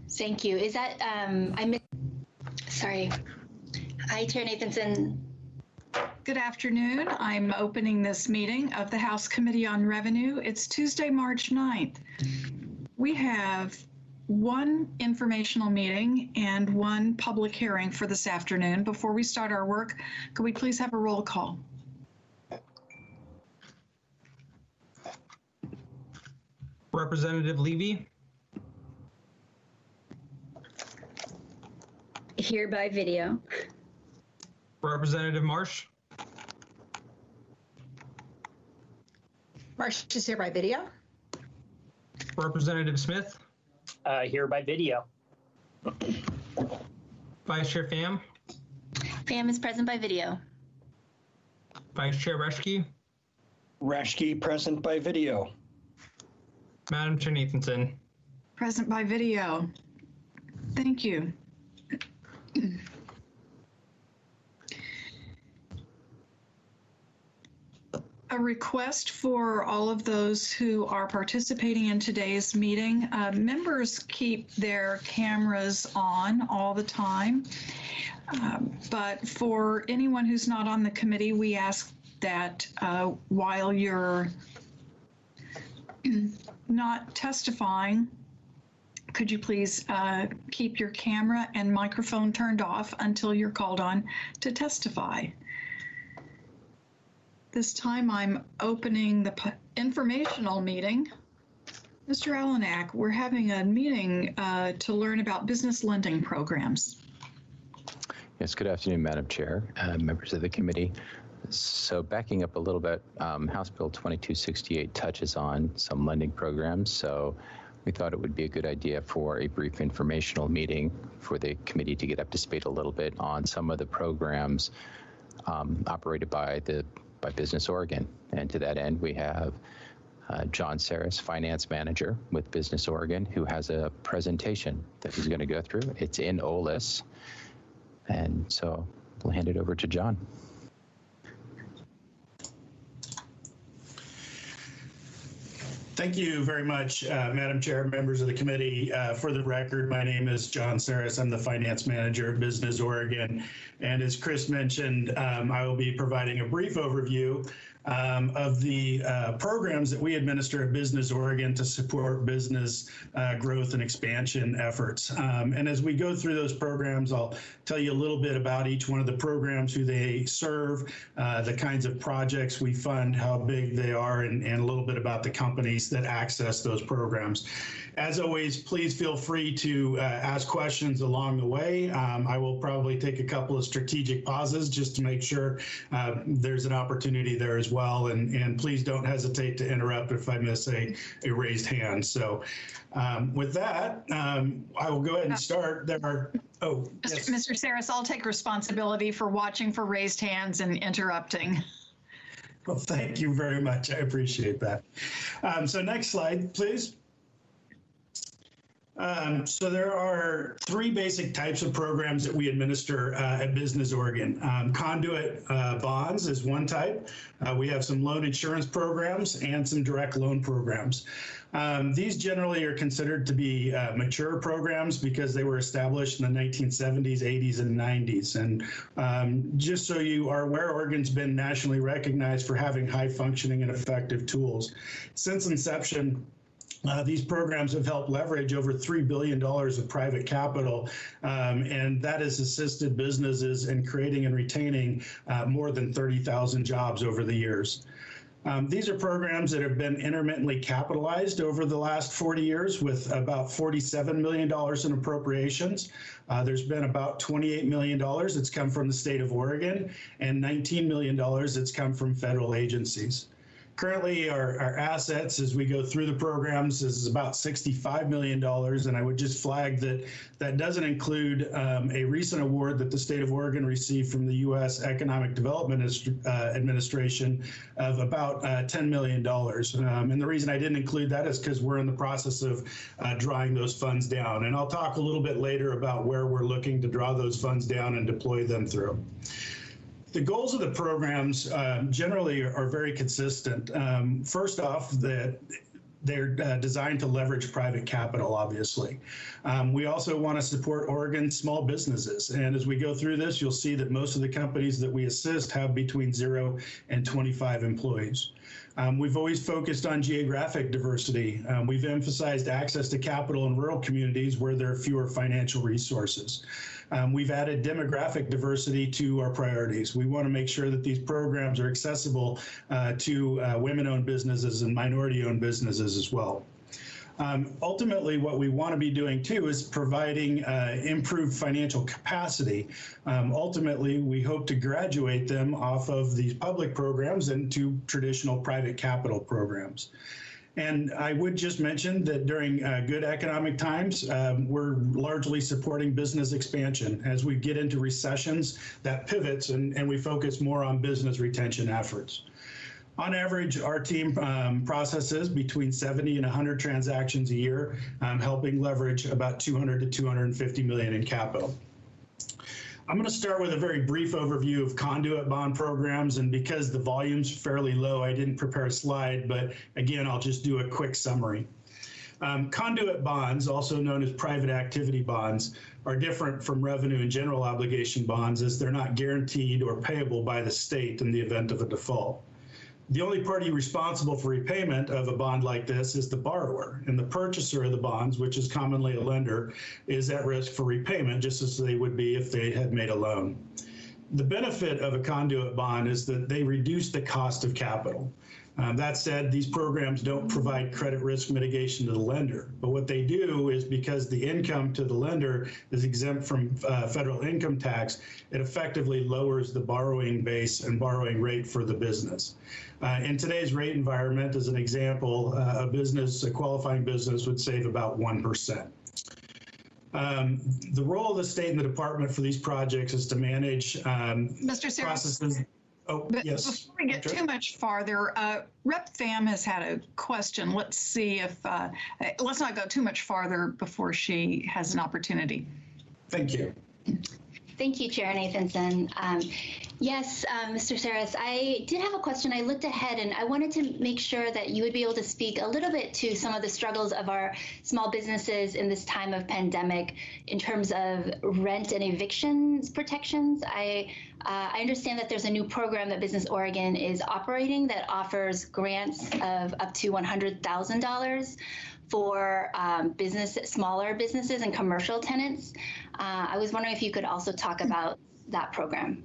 Thank you. Is that, sorry. Hi, Chair Nathanson. Good afternoon. I'm opening this meeting of the House Committee on Revenue. It's Tuesday, March 9th. We have one informational meeting and one public hearing for this afternoon. Before we start our work, could we please have a roll call? Representative Levy. Here by video. Representative Marsh. Marsh is here by video. Representative Smith. Here by video. Vice Chair Pham. Pham is present by video. Vice Chair Reschke. Reschke present by video. Madam Chair Nathanson. Present by video. Thank you. A request for all of those who are participating in today's meeting. Members keep their cameras on all the time, but for anyone who's not on the committee, we ask that while you're not testifying, could you please keep your camera and microphone turned off until you're called on to testify. This time I'm opening the informational meeting. Mr. Alanak, we're having a meeting to learn about business lending programs. Yes, good afternoon, Madam Chair, members of the committee. So backing up a little bit, House Bill 2268 touches on some lending programs. So we thought it would be a good idea for a brief informational meeting for the committee to get up to speed a little bit on some of the programs operated by Business Oregon. And to that end, we have John Saris, Finance Manager with Business Oregon, who has a presentation that he's going to go through. It's in OLIS. And so we'll hand it over to John. Thank you very much, Madam Chair, members of the committee. For the record, my name is John Saris. I'm the Finance Manager at Business Oregon. And as Chris mentioned, I will be providing a brief overview of the programs that we administer at Business Oregon to support business growth and expansion efforts. And as we go through those programs, I'll tell you a little bit about each one of the programs, who they serve, the kinds of projects we fund, how big they are, and a little bit about the companies that access those programs. As always, please feel free to ask questions along the way. I will probably take a couple of strategic pauses just to make sure there's an opportunity there as well. And please don't hesitate to interrupt if I miss a raised hand. So with that, I will go ahead and start. There are, yes. Mr. Saris, I'll take responsibility for watching for raised hands and interrupting. Well, thank you very much. I appreciate that. So next slide, please. So there are three basic types of programs that we administer at Business Oregon. Conduit bonds is one type. We have some loan insurance programs and some direct loan programs. These generally are considered to be mature programs because they were established in the 1970s, 80s, and 90s. And just so you are aware, Oregon's been nationally recognized for having high functioning and effective tools. Since inception, these programs have helped leverage over $3 billion of private capital, and that has assisted businesses in creating and retaining more than 30,000 jobs over the years. These are programs that have been intermittently capitalized over the last 40 years with about $47 million in appropriations. There's been about $28 million that's come from the state of Oregon and $19 million that's come from federal agencies. Currently, our assets as we go through the programs is about $65 million, and I would just flag that that doesn't include a recent award that the state of Oregon received from the U.S. Economic Development Administration of about $10 million. And the reason I didn't include that is because we're in the process of drawing those funds down. And I'll talk a little bit later about where we're looking to draw those funds down and deploy them through. The goals of the programs generally are very consistent. First off, that they're designed to leverage private capital, obviously. We also want to support Oregon small businesses. And as we go through this, you'll see that most of the companies that we assist have between 0 and 25 employees. We've always focused on geographic diversity. We've emphasized access to capital in rural communities where there are fewer financial resources. We've added demographic diversity to our priorities. We want to make sure that these programs are accessible to women-owned businesses and minority-owned businesses as well. Ultimately, what we want to be doing too is providing improved financial capacity. Ultimately, we hope to graduate them off of these public programs into traditional private capital programs. And I would just mention that during good economic times, we're largely supporting business expansion. As we get into recessions, that pivots and we focus more on business retention efforts. On average, our team processes between 70 and 100 transactions a year, helping leverage about 200 to 250 million in capital. I'm going to start with a very brief overview of conduit bond programs, and because the volume's fairly low, I didn't prepare a slide, but again, I'll just do a quick summary. Conduit bonds, also known as private activity bonds, are different from revenue and general obligation bonds as they're not guaranteed or payable by the state in the event of a default. The only party responsible for repayment of a bond like this is the borrower, and the purchaser of the bonds, which is commonly a lender, is at risk for repayment just as they would be if they had made a loan. The benefit of a conduit bond is that they reduce the cost of capital. That said, these programs don't provide credit risk mitigation to the lender, but what they do is because the income to the lender is exempt from federal income tax, it effectively lowers the borrowing base and borrowing rate for the business. In today's rate environment, as an example, a qualifying business would save about 1%. The role of the state and the department for these projects is to manage Mr. Sarris, processes. Oh, but yes. before we get too much farther, Rep. Pham has had a question. Let's see if, let's not go too much farther before she has an opportunity. Thank you. Thank you, Chair Nathanson. Yes, Mr. Sarris, I did have a question. I looked ahead and I wanted to make sure that you would be able to speak a little bit to some of the struggles of our small businesses in this time of pandemic in terms of rent and evictions protections. I understand that there's a new program that Business Oregon is operating that offers grants of up to $100,000 for smaller businesses and commercial tenants. I was wondering if you could also talk about that program.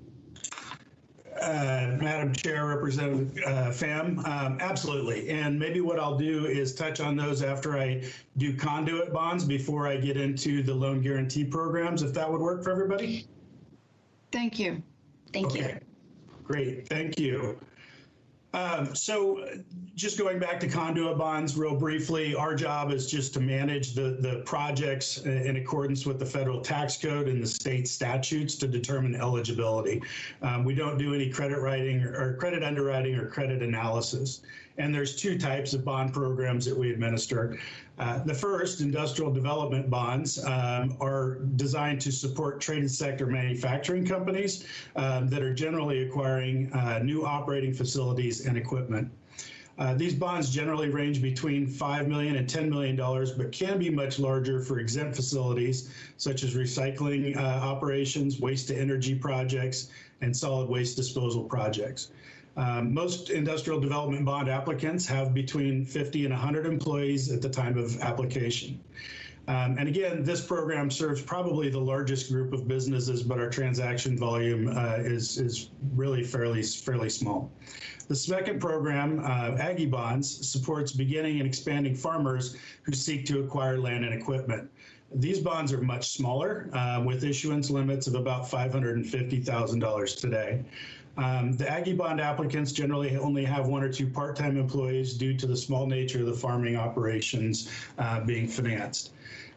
Madam Chair, Representative Pham, absolutely. And maybe what I'll do is touch on those after I do conduit bonds before I get into the loan guarantee programs, if that would work for everybody. Thank you. Thank you. Great, thank you. So just going back to conduit bonds real briefly, our job is just to manage the projects in accordance with the federal tax code and the state statutes to determine eligibility. We don't do any credit writing or credit underwriting or credit analysis. And there's two types of bond programs that we administer. The first, industrial development bonds, are designed to support traded sector manufacturing companies that are generally acquiring new operating facilities and equipment. These bonds generally range between $5 million and $10 million, but can be much larger for exempt facilities such as recycling operations, waste to energy projects, and solid waste disposal projects. Most industrial development bond applicants have between 50 and 100 employees at the time of application. And again, this program serves probably the largest group of businesses, but our transaction volume is really fairly small. The second program, Aggie Bonds, supports beginning and expanding farmers who seek to acquire land and equipment. These bonds are much smaller, with issuance limits of about $550,000 today. The Aggie Bond applicants generally only have 1 or 2 part-time employees due to the small nature of the farming operations being financed.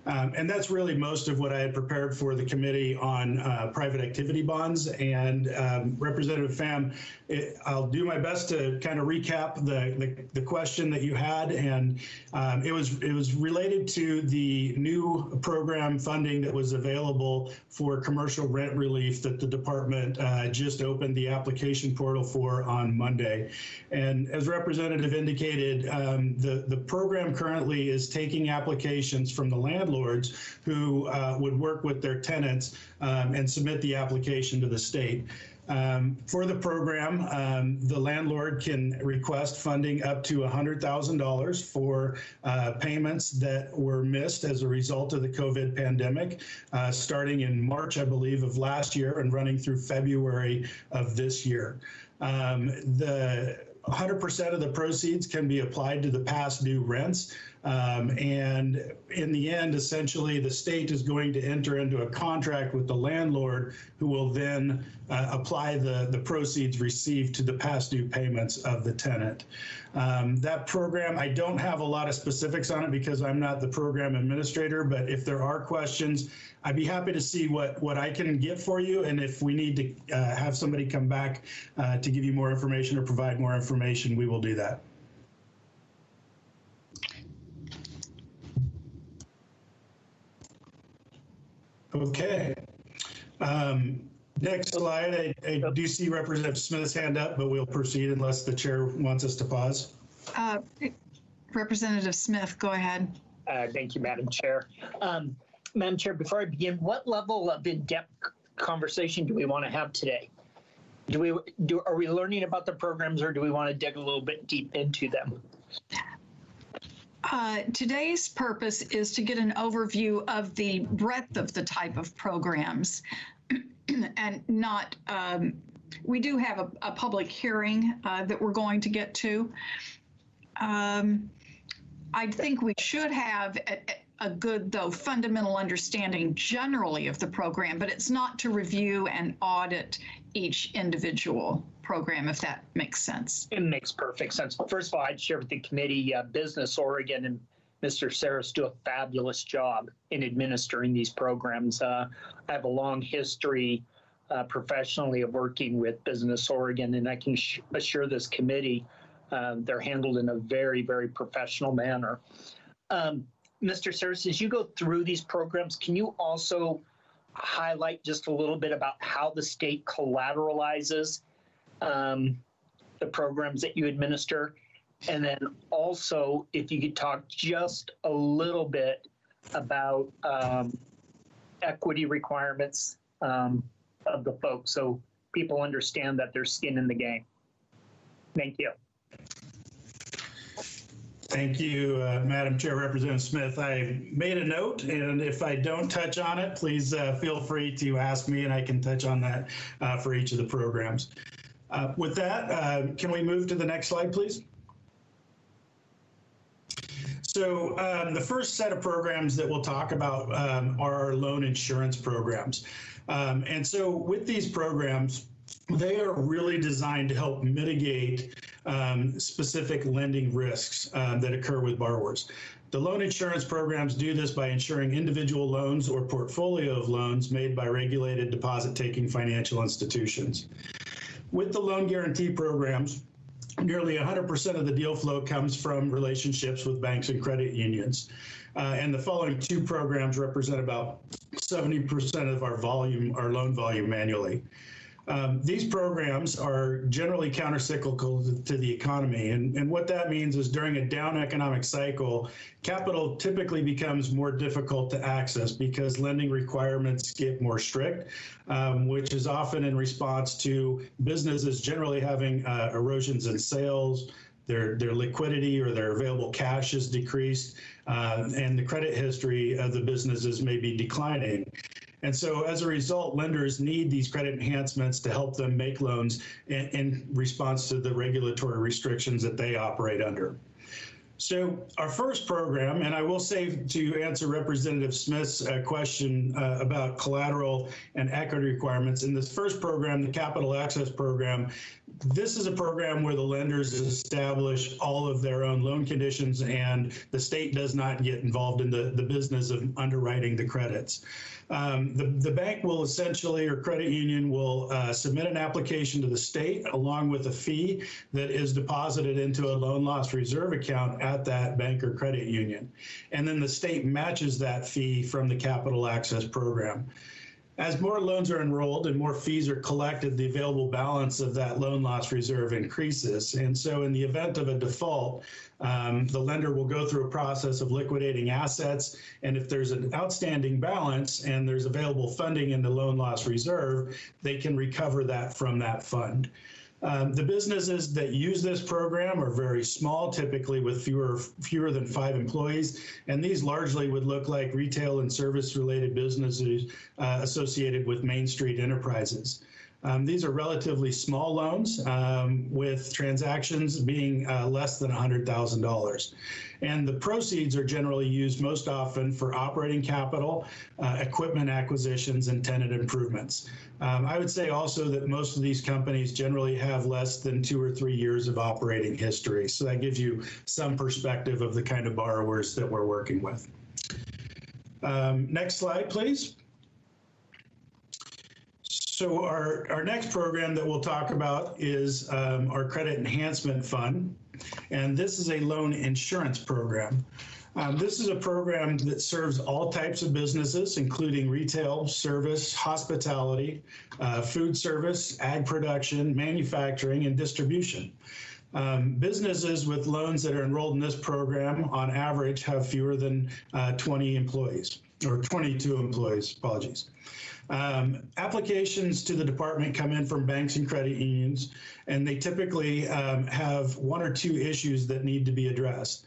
And that's really most of what I had prepared for the committee on private activity bonds. And Representative Pham, I'll do my best to kind of recap the question that you had. And it was related to the new program funding that was available for commercial rent relief that the department just opened the application portal for on Monday. And as Representative indicated, the program currently is taking applications from the landlords who would work with their tenants and submit the application to the state. For the program, the landlord can request funding up to $100,000 for payments that were missed as a result of the COVID pandemic, starting in March, I believe, of last year and running through February of this year. The 100% of the proceeds can be applied to the past due rents. And in the end, essentially, the state is going to enter into a contract with the landlord who will then apply the proceeds received to the past due payments of the tenant. That program, I don't have a lot of specifics on it because I'm not the program administrator, but if there are questions, I'd be happy to see what I can get for you. And if we need to have somebody come back to give you more information or provide more information, we will do that. Okay. Next slide, I do see Representative Smith's hand up, but we'll proceed unless the chair wants us to pause. Representative Smith, go ahead. Thank you, Madam Chair. Madam Chair, before I begin, what level of in-depth conversation do we want to have today? Are we learning about the programs, or do we want to dig a little bit deep into them? Today's purpose is to get an overview of the breadth of the type of programs and not, we do have a public hearing that we're going to get to. I think we should have a good, though, fundamental understanding generally of the program, but it's not to review and audit each individual program, if that makes sense. It makes perfect sense. First of all, I'd share with the committee, Business Oregon and Mr. Saris do a fabulous job in administering these programs. I have a long history professionally of working with Business Oregon, and I can assure this committee they're handled in a very, very professional manner. Mr. Saris, as you go through these programs, can you also highlight just a little bit about how the state collateralizes the programs that you administer? And then also, if you could talk just a little bit about equity requirements of the folks so people understand that there's skin in the game. Thank you. Thank you, Madam Chair, Representative Smith. I made a note, and if I don't touch on it, please feel free to ask me, and I can touch on that for each of the programs. With that, can we move to the next slide, please? So the first set of programs that we'll talk about are our loan insurance programs. And so with these programs, they are really designed to help mitigate specific lending risks that occur with borrowers. The loan insurance programs do this by insuring individual loans or portfolio of loans made by regulated deposit-taking financial institutions. With the loan guarantee programs, nearly 100% of the deal flow comes from relationships with banks and credit unions. And the following two programs represent about 70% of our volume, our loan volume annually. These programs are generally countercyclical to the economy. And what that means is during a down economic cycle, capital typically becomes more difficult to access because lending requirements get more strict, which is often in response to businesses generally having erosions in sales, their liquidity or their available cash is decreased, and the credit history of the businesses may be declining. And so as a result, lenders need these credit enhancements to help them make loans in response to the regulatory restrictions that they operate under. So our first program, and I will say to answer Representative Smith's question about collateral and equity requirements, in this first program, the Capital Access Program, this is a program where the lenders establish all of their own loan conditions and the state does not get involved in the business of underwriting the credits. The bank will essentially, or credit union will submit an application to the state along with a fee that is deposited into a loan loss reserve account at that bank or credit union. And then the state matches that fee from the Capital Access Program. As more loans are enrolled and more fees are collected, the available balance of that loan loss reserve increases. And so in the event of a default, the lender will go through a process of liquidating assets. And if there's an outstanding balance and there's available funding in the loan loss reserve, they can recover that from that fund. The businesses that use this program are very small, typically with fewer than 5 employees, and these largely would look like retail and service-related businesses associated with Main Street enterprises. These are relatively small loans with transactions being less than $100,000. And the proceeds are generally used most often for operating capital, equipment acquisitions, and tenant improvements. I would say also that most of these companies generally have less than 2 or 3 years of operating history. So that gives you some perspective of the kind of borrowers that we're working with. Next slide, please. So our next program that we'll talk about is our Credit Enhancement Fund, and this is a loan insurance program. This is a program that serves all types of businesses, including retail, service, hospitality, food service, ag production, manufacturing, and distribution. Businesses with loans that are enrolled in this program, on average, have fewer than 20 employees, or 22 employees, apologies. Applications to the department come in from banks and credit unions, and they typically have 1 or 2 issues that need to be addressed.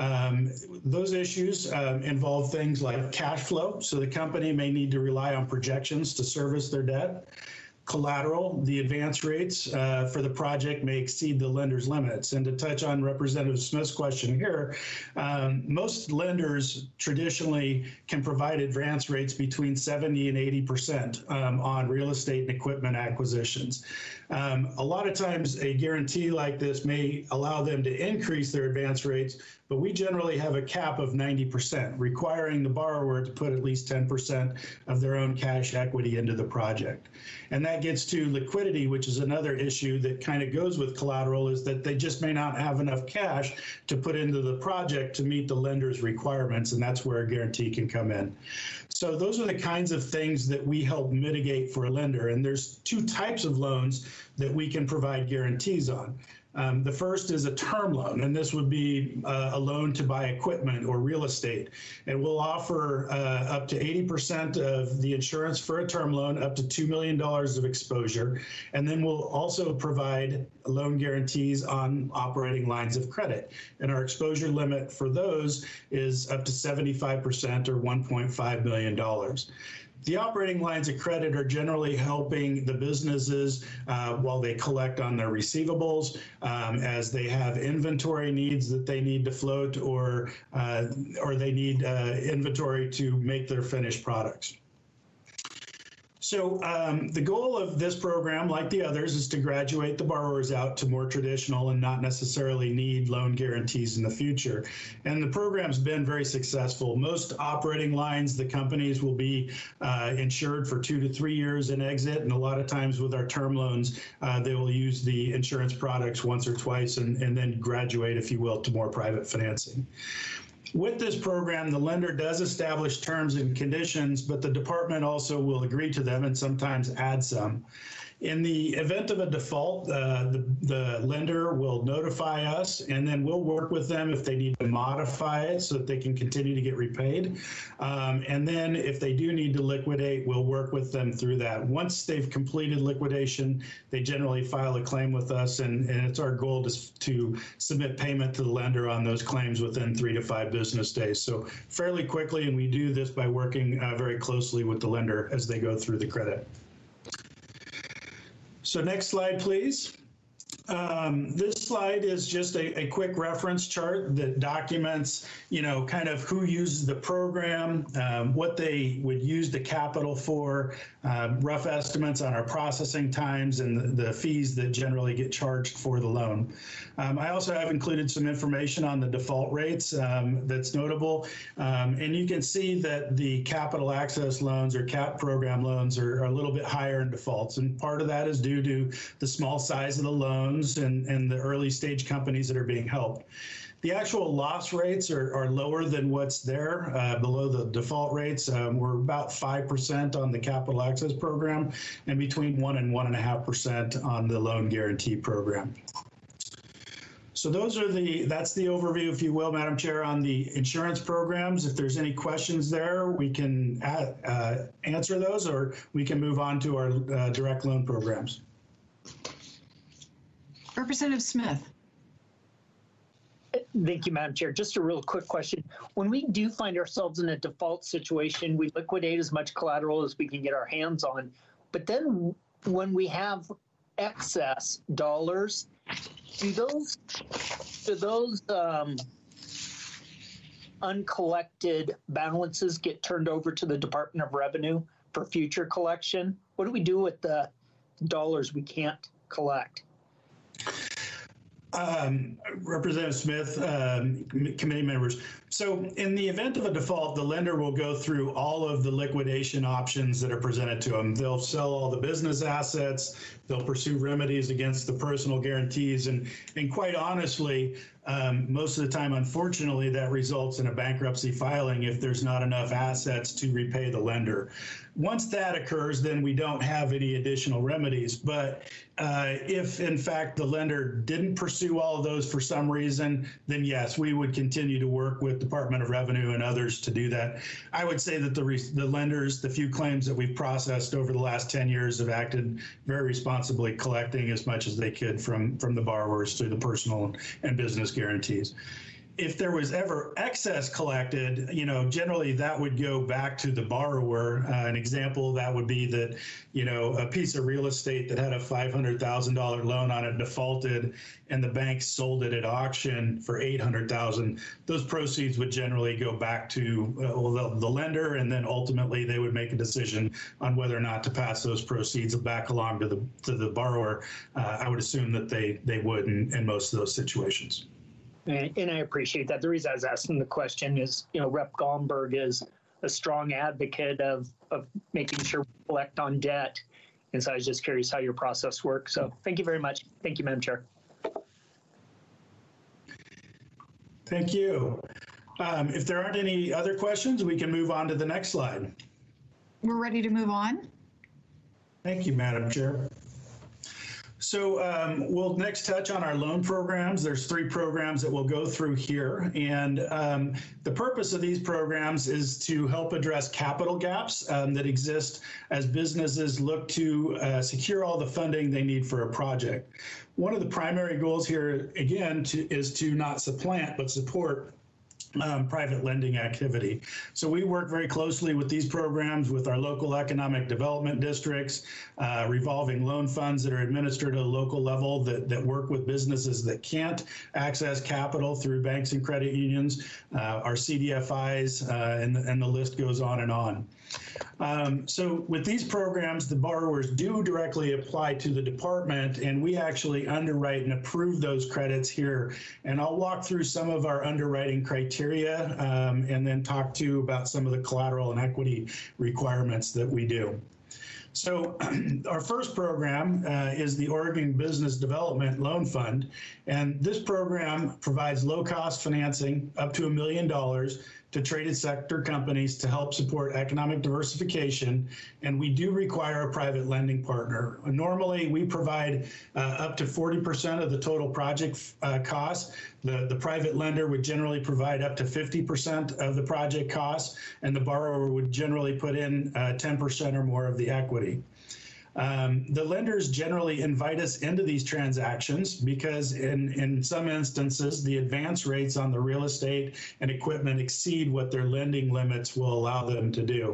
Those issues involve things like cash flow, so the company may need to rely on projections to service their debt. Collateral, the advance rates for the project may exceed the lender's limits. And to touch on Representative Smith's question here, most lenders traditionally can provide advance rates between 70 and 80% on real estate and equipment acquisitions. A lot of times a guarantee like this may allow them to increase their advance rates, but we generally have a cap of 90%, requiring the borrower to put at least 10% of their own cash equity into the project. And that gets to liquidity, which is another issue that kind of goes with collateral, is that they just may not have enough cash to put into the project to meet the lender's requirements, and that's where a guarantee can come in. So those are the kinds of things that we help mitigate for a lender, and there's 2 types of loans that we can provide guarantees on. The first is a term loan, and this would be a loan to buy equipment or real estate. And we'll offer up to 80% of the insurance for a term loan, up to $2 million of exposure. And then we'll also provide loan guarantees on operating lines of credit. And our exposure limit for those is up to 75% or $1.5 million. The operating lines of credit are generally helping the businesses while they collect on their receivables, as they have inventory needs that they need to float, or they need inventory to make their finished products. So the goal of this program, like the others, is to graduate the borrowers out to more traditional and not necessarily need loan guarantees in the future. And the program's been very successful. Most operating lines, the companies will be insured for 2 to 3 years and exit. And a lot of times with our term loans, they will use the insurance products once or twice and then graduate, if you will, to more private financing. With this program, the lender does establish terms and conditions, but the department also will agree to them and sometimes add some. In the event of a default, the lender will notify us, and then we'll work with them if they need to modify it so that they can continue to get repaid. And then if they do need to liquidate, we'll work with them through that. Once they've completed liquidation, they generally file a claim with us, and it's our goal to submit payment to the lender on those claims within 3 to 5 business days. So fairly quickly, and we do this by working very closely with the lender as they go through the credit. So next slide, please. This slide is just a quick reference chart that documents, kind of who uses the program, what they would use the capital for, rough estimates on our processing times and the fees that generally get charged for the loan. I also have included some information on the default rates that's notable. And you can see that the capital access loans or CAP program loans are a little bit higher in defaults. And part of that is due to the small size of the loans and the early stage companies that are being helped. The actual loss rates are lower than what's there below the default rates. We're about 5% on the capital access program and between 1 and 1.5% on the loan guarantee program. So that's the overview, if you will, Madam Chair, on the insurance programs. If there's any questions there, we can answer those, or we can move on to our direct loan programs. Representative Smith. Thank you, Madam Chair. Just a real quick question. When we do find ourselves in a default situation, we liquidate as much collateral as we can get our hands on. But then when we have excess dollars, do those uncollected balances get turned over to the Department of Revenue for future collection? What do we do with the dollars we can't collect? Representative Smith, committee members. So in the event of a default, the lender will go through all of the liquidation options that are presented to them. They'll sell all the business assets. They'll pursue remedies against the personal guarantees. And quite honestly, most of the time, unfortunately, that results in a bankruptcy filing if there's not enough assets to repay the lender. Once that occurs, then we don't have any additional remedies. But if, in fact, the lender didn't pursue all of those for some reason, then yes, we would continue to work with Department of Revenue and others to do that. I would say that the lenders, the few claims that we've processed over the last 10 years have acted very responsibly, collecting as much as they could from the borrowers through the personal and business guarantees. If there was ever excess collected, generally that would go back to the borrower. An example of that would be that, a piece of real estate that had a $500,000 loan on it defaulted and the bank sold it at auction for $800,000. Those proceeds would generally go back to the lender, and then ultimately they would make a decision on whether or not to pass those proceeds back along to the borrower. I would assume that they would in most of those situations. And I appreciate that. The reason I was asking the question is, Rep. Gomberg is a strong advocate of making sure we collect on debt. And so I was just curious how your process works. So thank you very much. Thank you, Madam Chair. Thank you. If there aren't any other questions, we can move on to the next slide. We're ready to move on. Thank you, Madam Chair. So we'll next touch on our loan programs. There's 3 programs that we'll go through here. And the purpose of these programs is to help address capital gaps that exist as businesses look to secure all the funding they need for a project. One of the primary goals here, again, is to not supplant, but support private lending activity. So we work very closely with these programs with our local economic development districts, revolving loan funds that are administered at a local level that work with businesses that can't access capital through banks and credit unions, our CDFIs, and the list goes on and on. So with these programs, the borrowers do directly apply to the department, and we actually underwrite and approve those credits here. And I'll walk through some of our underwriting criteria and then talk to you about some of the collateral and equity requirements that we do. So our first program is the Oregon Business Development Loan Fund. And this program provides low-cost financing up to $1 million to traded sector companies to help support economic diversification. And we do require a private lending partner. Normally, we provide up to 40% of the total project cost. The private lender would generally provide up to 50% of the project cost, and the borrower would generally put in 10% or more of the equity. The lenders generally invite us into these transactions because in some instances, the advance rates on the real estate and equipment exceed what their lending limits will allow them to do.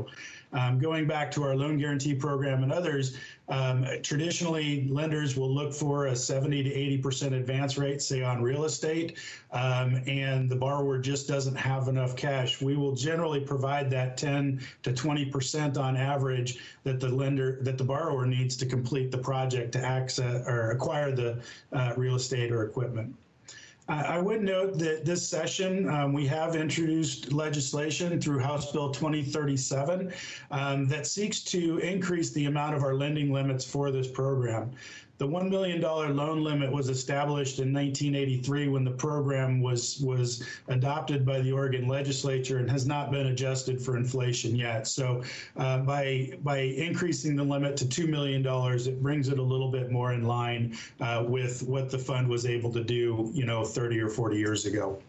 Going back to our loan guarantee program and others, traditionally lenders will look for a 70 to 80% advance rate, say on real estate, and the borrower just doesn't have enough cash. We will generally provide that 10 to 20% on average that the borrower needs to complete the project to access or acquire the real estate or equipment. I would note that this session, we have introduced legislation through House Bill 2037 that seeks to increase the amount of our lending limits for this program. The $1 million loan limit was established in 1983 when the program was adopted by the Oregon legislature and has not been adjusted for inflation yet. So by increasing the limit to $2 million, it brings it a little bit more in line with what the fund was able to do, 30 or 40 years ago.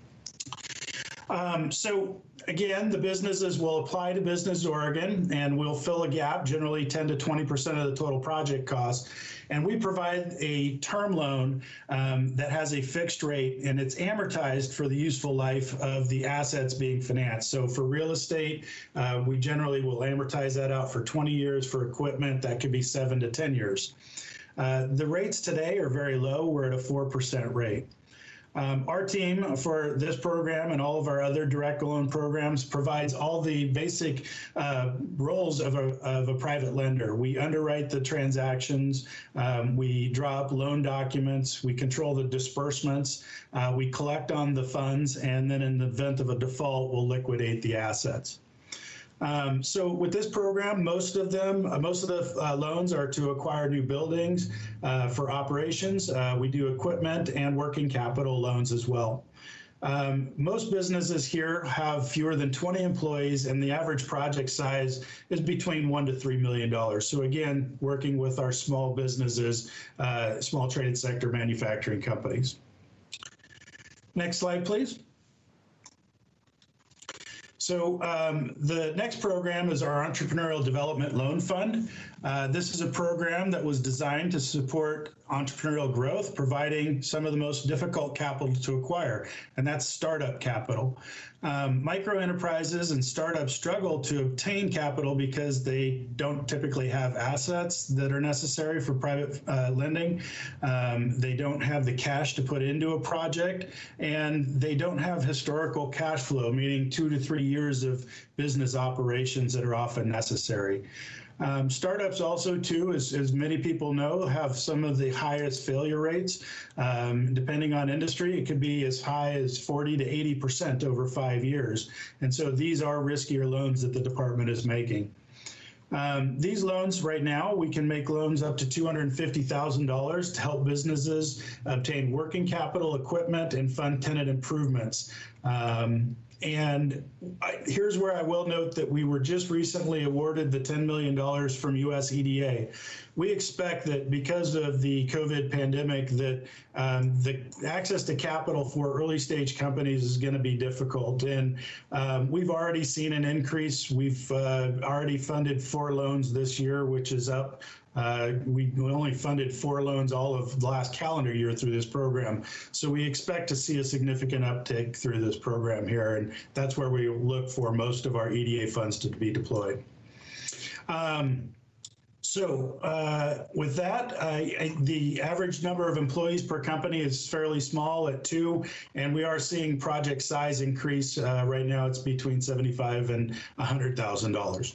So again, the businesses will apply to Business Oregon and we'll fill a gap, generally 10 to 20% of the total project cost. And we provide a term loan that has a fixed rate and it's amortized for the useful life of the assets being financed. So for real estate, we generally will amortize that out for 20 years. For equipment, that could be 7 to 10 years. The rates today are very low. We're at a 4% rate. Our team for this program and all of our other direct loan programs provides all the basic roles of a private lender. We underwrite the transactions, we draw up loan documents, we control the disbursements, we collect on the funds, and then in the event of a default, we'll liquidate the assets. So with this program, most of the loans are to acquire new buildings for operations. We do equipment and working capital loans as well. Most businesses here have fewer than 20 employees, and the average project size is between $1 to $3 million. So again, working with our small businesses, small traded sector manufacturing companies. Next slide, please. So the next program is our Entrepreneurial Development Loan Fund. This is a program that was designed to support entrepreneurial growth, providing some of the most difficult capital to acquire, and that's startup capital. Micro enterprises and startups struggle to obtain capital because they don't typically have assets that are necessary for private lending. They don't have the cash to put into a project, and they don't have historical cash flow, meaning 2 to 3 years of business operations that are often necessary. Startups also, too, as many people know, have some of the highest failure rates. Depending on industry, it could be as high as 40 to 80% over 5 years. And so these are riskier loans that the department is making. These loans right now, we can make loans up to $250,000 to help businesses obtain working capital, equipment, and fund tenant improvements. And here's where I will note that we were just recently awarded the $10 million from US EDA. We expect that because of the COVID pandemic that the access to capital for early stage companies is going to be difficult. And we've already seen an increase. We've already funded 4 loans this year, which is up. We only funded 4 loans all of the last calendar year through this program. So we expect to see a significant uptick through this program here, and that's where we look for most of our EDA funds to be deployed. With that, the average number of employees per company is fairly small at 2, and we are seeing project size increase. Right now, it's between $75,000 and $100,000.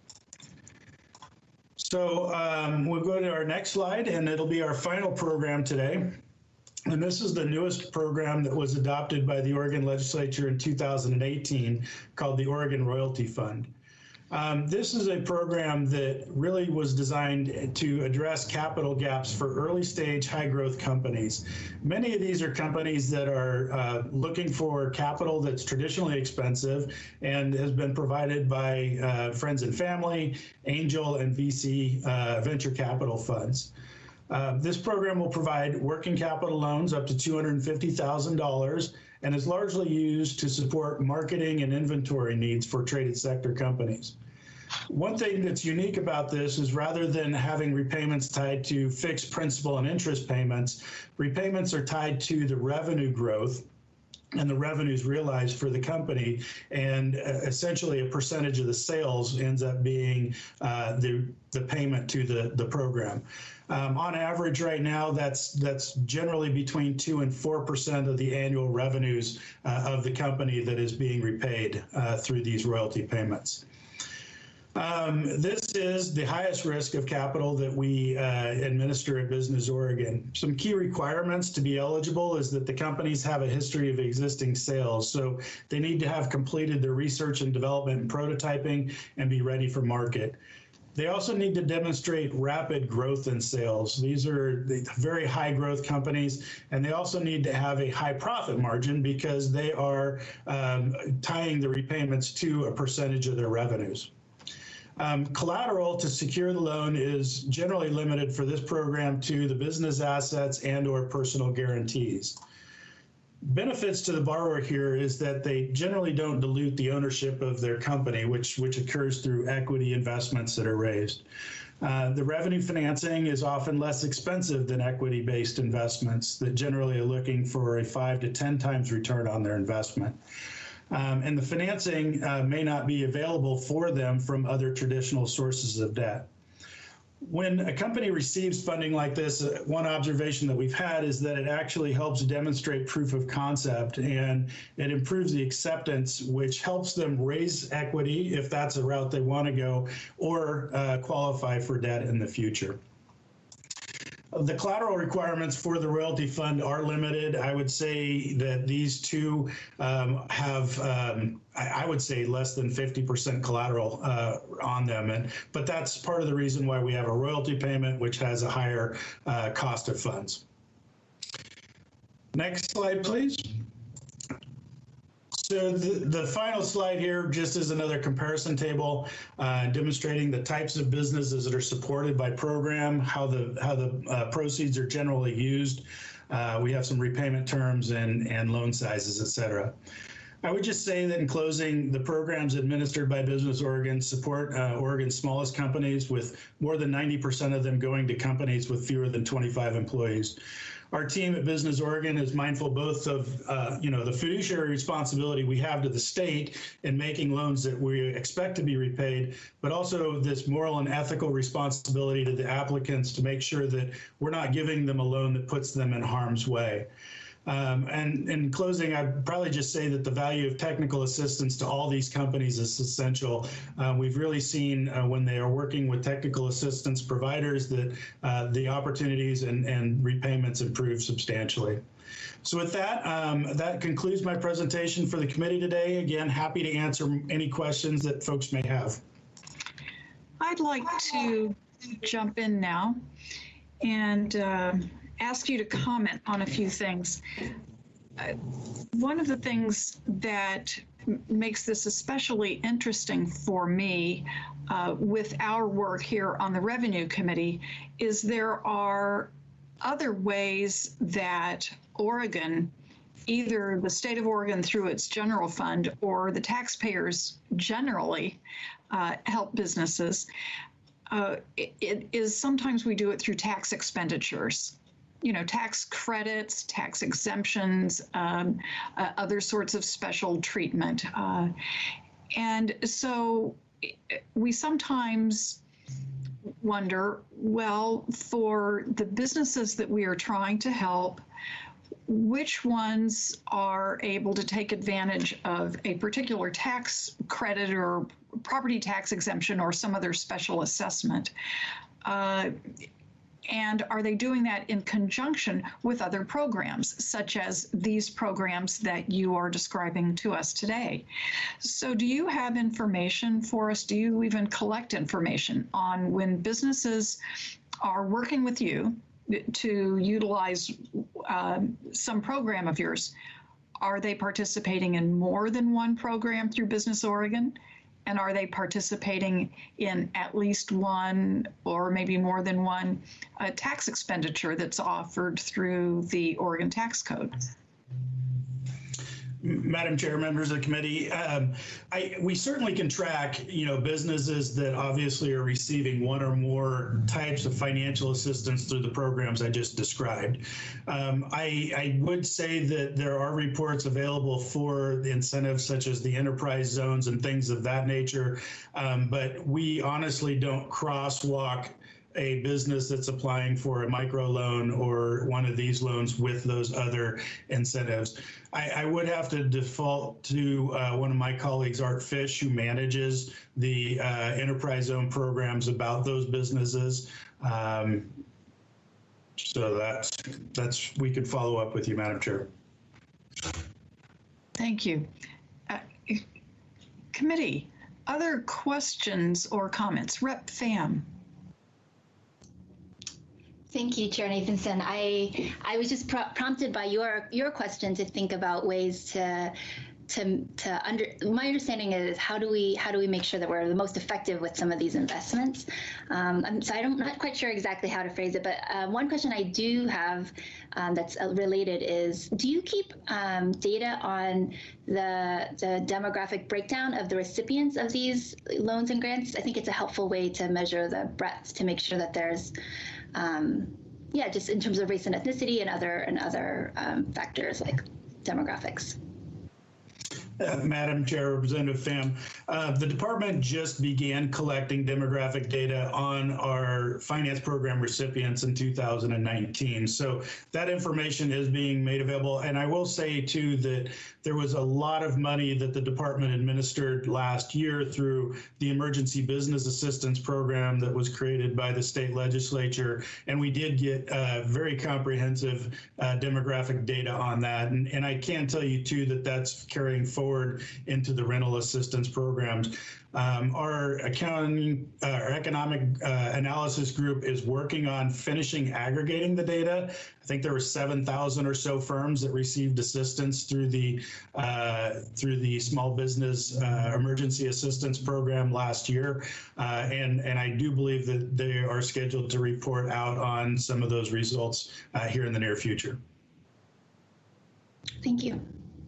So we'll go to our next slide, and it'll be our final program today. And this is the newest program that was adopted by the Oregon legislature in 2018 called the Oregon Royalty Fund. This is a program that really was designed to address capital gaps for early stage high growth companies. Many of these are companies that are looking for capital that's traditionally expensive and has been provided by friends and family, angel and VC venture capital funds. This program will provide working capital loans up to $250,000 and is largely used to support marketing and inventory needs for traded sector companies. One thing that's unique about this is rather than having repayments tied to fixed principal and interest payments, repayments are tied to the revenue growth and the revenues realized for the company, and essentially a percentage of the sales ends up being the payment to the program. On average right now, that's generally between 2 and 4% of the annual revenues of the company that is being repaid through these royalty payments. This is the highest risk of capital that we administer at Business Oregon. Some key requirements to be eligible is that the companies have a history of existing sales. So they need to have completed their research and development and prototyping and be ready for market. They also need to demonstrate rapid growth in sales. These are very high growth companies, and they also need to have a high profit margin because they are tying the repayments to a percentage of their revenues. Collateral to secure the loan is generally limited for this program to the business assets and/or personal guarantees. Benefits to the borrower here is that they generally don't dilute the ownership of their company, which occurs through equity investments that are raised. The revenue financing is often less expensive than equity-based investments that generally are looking for a 5 to 10 times return on their investment. And the financing may not be available for them from other traditional sources of debt. When a company receives funding like this, one observation that we've had is that it actually helps demonstrate proof of concept, and it improves the acceptance, which helps them raise equity if that's a route they want to go, or qualify for debt in the future. The collateral requirements for the royalty fund are limited. I would say that these two have, I would say, less than 50% collateral on them. But that's part of the reason why we have a royalty payment, which has a higher cost of funds. Next slide, please. So the final slide here just is another comparison table demonstrating the types of businesses that are supported by program, how the proceeds are generally used. We have some repayment terms and loan sizes, et cetera. I would just say that in closing, the programs administered by Business Oregon support Oregon's smallest companies, with more than 90% of them going to companies with fewer than 25 employees. Our team at Business Oregon is mindful both of the fiduciary responsibility we have to the state in making loans that we expect to be repaid, but also this moral and ethical responsibility to the applicants to make sure that we're not giving them a loan that puts them in harm's way. And in closing, I'd probably just say that the value of technical assistance to all these companies is essential. We've really seen when they are working with technical assistance providers that the opportunities and repayments improve substantially. So with that, that concludes my presentation for the committee today. Again, happy to answer any questions that folks may have. I'd like to jump in now and ask you to comment on a few things. One of the things that makes this especially interesting for me with our work here on the Revenue Committee is there are other ways that Oregon, either the state of Oregon through its general fund or the taxpayers generally help businesses. It is sometimes we do it through tax expenditures. Tax credits, tax exemptions, other sorts of special treatment. And so we sometimes wonder, well, for the businesses that we are trying to help, which ones are able to take advantage of a particular tax credit or property tax exemption or some other special assessment? And are they doing that in conjunction with other programs, such as these programs that you are describing to us today? So do you have information for us? Do you even collect information on when businesses are working with you to utilize some program of yours? Are they participating in more than one program through Business Oregon? And are they participating in at least one or maybe more than one tax expenditure that's offered through the Oregon Tax Code? Madam Chair, members of the committee, we certainly can track, businesses that obviously are receiving one or more types of financial assistance through the programs I just described. I would say that there are reports available for the incentives such as the enterprise zones and things of that nature, but we honestly don't crosswalk a business that's applying for a microloan or one of these loans with those other incentives. I would have to default to one of my colleagues, Art Fish, who manages the enterprise zone programs about those businesses. So that's we could follow up with you, Madam Chair. Thank you. Committee, other questions or comments? Rep. Pham. Thank you, Chair Nathanson. I was just prompted by your question to think about ways my understanding is how do we make sure that we're the most effective with some of these investments? So I'm not quite sure exactly how to phrase it, but one question I do have that's related is, do you keep data on the demographic breakdown of the recipients of these loans and grants? I think it's a helpful way to measure the breadth to make sure that there's just in terms of race and ethnicity and other factors like demographics. Madam Chair, Representative Pham, the department just began collecting demographic data on our finance program recipients in 2019. So that information is being made available. And I will say, too, that there was a lot of money that the department administered last year through the Emergency Business Assistance Program that was created by the state legislature. And we did get very comprehensive demographic data on that. And I can tell you, too, that that's carrying forward into the rental assistance programs. Our economic analysis group is working on finishing aggregating the data. I think there were 7,000 or so firms that received assistance through the Small Business Emergency Assistance Program last year, and I do believe that they are scheduled to report out on some of those results here in the near future. Thank you.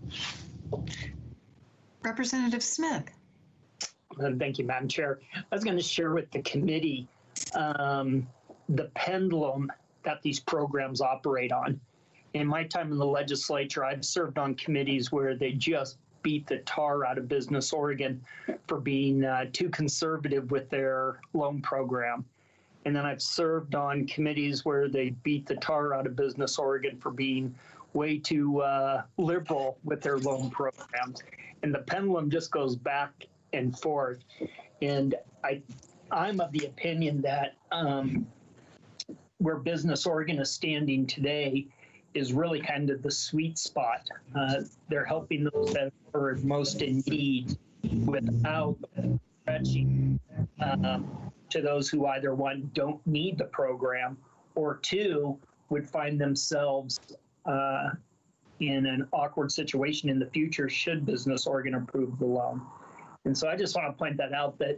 Representative Smith. Thank you, Madam Chair. I was going to share with the committee the pendulum that these programs operate on. In my time in the legislature, I've served on committees where they just beat the tar out of Business Oregon for being too conservative with their loan program. And then I've served on committees where they beat the tar out of Business Oregon for being way too liberal with their loan programs. And the pendulum just goes back and forth. And I'm of the opinion that where Business Oregon is standing today is really kind of the sweet spot. They're helping those that are most in need without stretching to those who either, one, don't need the program, or two, would find themselves in an awkward situation in the future should Business Oregon approve the loan. And so I just want to point that out, that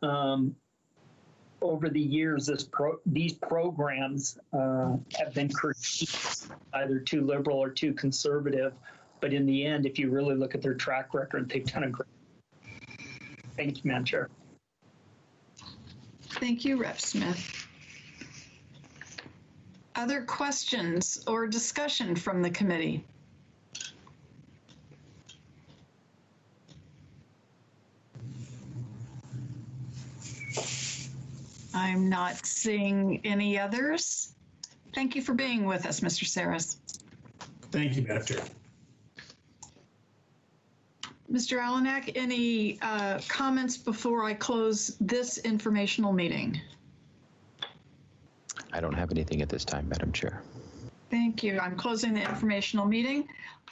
over the years, these programs have been critiqued, either too liberal or too conservative. But in the end, if you really look at their track record, they've done a great. Thank you, Madam Chair. Thank you, Rep. Smith. Other questions or discussion from the committee? I'm not seeing any others. Thank you for being with us, Mr. Saras. Thank you, Madam Chair. Mr. Alanak, any comments before I close this informational meeting? I don't have anything at this time, Madam Chair. Thank you. I'm closing the informational meeting.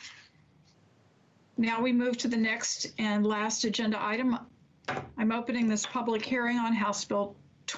Now we move to the next and last agenda item. I'm opening this public hearing on House Bill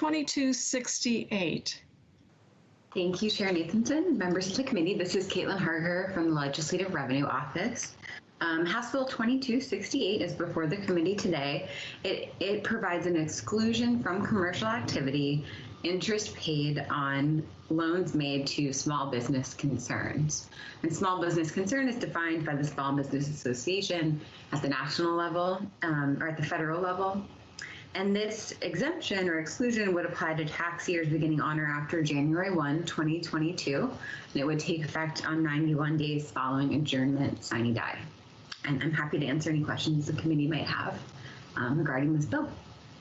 2268. Thank you, Chair Nathanson, members of the committee. This is Caitlin Harger from the Legislative Revenue Office. House Bill 2268 is before the committee today. It provides an exclusion from commercial activity interest paid on loans made to small business concerns. And small business concern is defined by the Small Business Association at the national level or at the federal level. And this exemption or exclusion would apply to tax years beginning on or after January 1, 2022. And it would take effect on 91 days following adjournment sine die. And I'm happy to answer any questions the committee might have regarding this bill.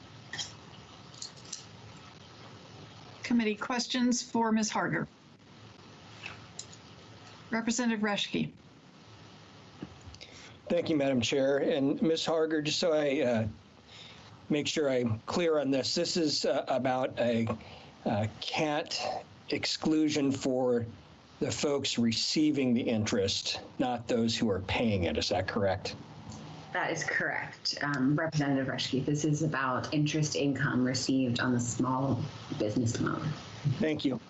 Committee questions for Ms. Harger. Representative Reschke. Thank you, Madam Chair. And Ms. Harger, just so I make sure I'm clear on this, this is about a CAT exclusion for the folks receiving the interest, not those who are paying it. Is that correct? That is correct, Representative Reschke. This is about interest income received on the small business loan. Thank you.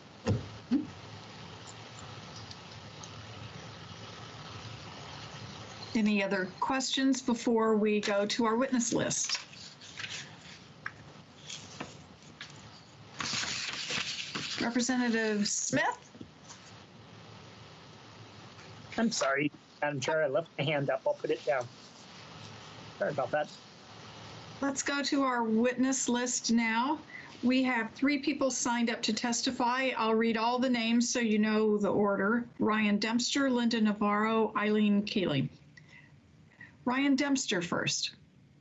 Any other questions before we go to our witness list? Representative Smith? I'm sorry, Madam Chair, I left my hand up. I'll put it down. Sorry about that. Let's go to our witness list now. We have 3 people signed up to testify. I'll read all the names so you know the order. Ryan Dempster, Linda Navarro, Eileen Keeley. Ryan Dempster first.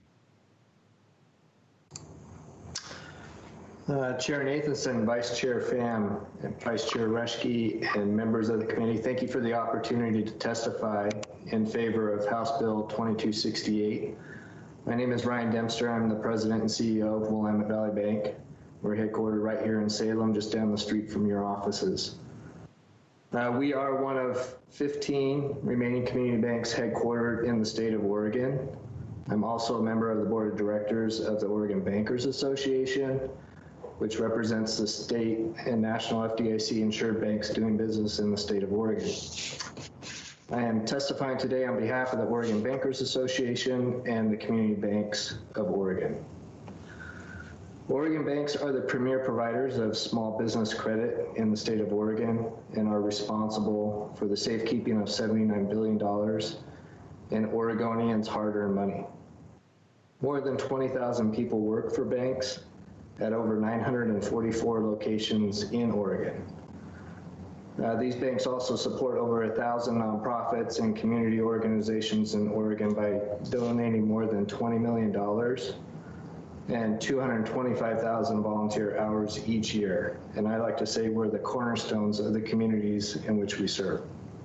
Chair Nathanson, Vice Chair Pham, and Vice Chair Reschke, and members of the committee, thank you for the opportunity to testify in favor of House Bill 2268. My name is Ryan Dempster. I'm the President and CEO of Willamette Valley Bank. We're headquartered right here in Salem, just down the street from your offices. We are one of 15 remaining community banks headquartered in the state of Oregon. I'm also a member of the board of directors of the Oregon Bankers Association, which represents the state and national FDIC insured banks doing business in the state of Oregon. I am testifying today on behalf of the Oregon Bankers Association and the community banks of Oregon. Oregon banks are the premier providers of small business credit in the state of Oregon and are responsible for the safekeeping of $79 billion in Oregonians' hard-earned money. More than 20,000 people work for banks at over 944 locations in Oregon. These banks also support over 1,000 nonprofits and community organizations in Oregon by donating more than $20 million and 225,000 volunteer hours each year. And I like to say we're the cornerstones of the communities in which we serve.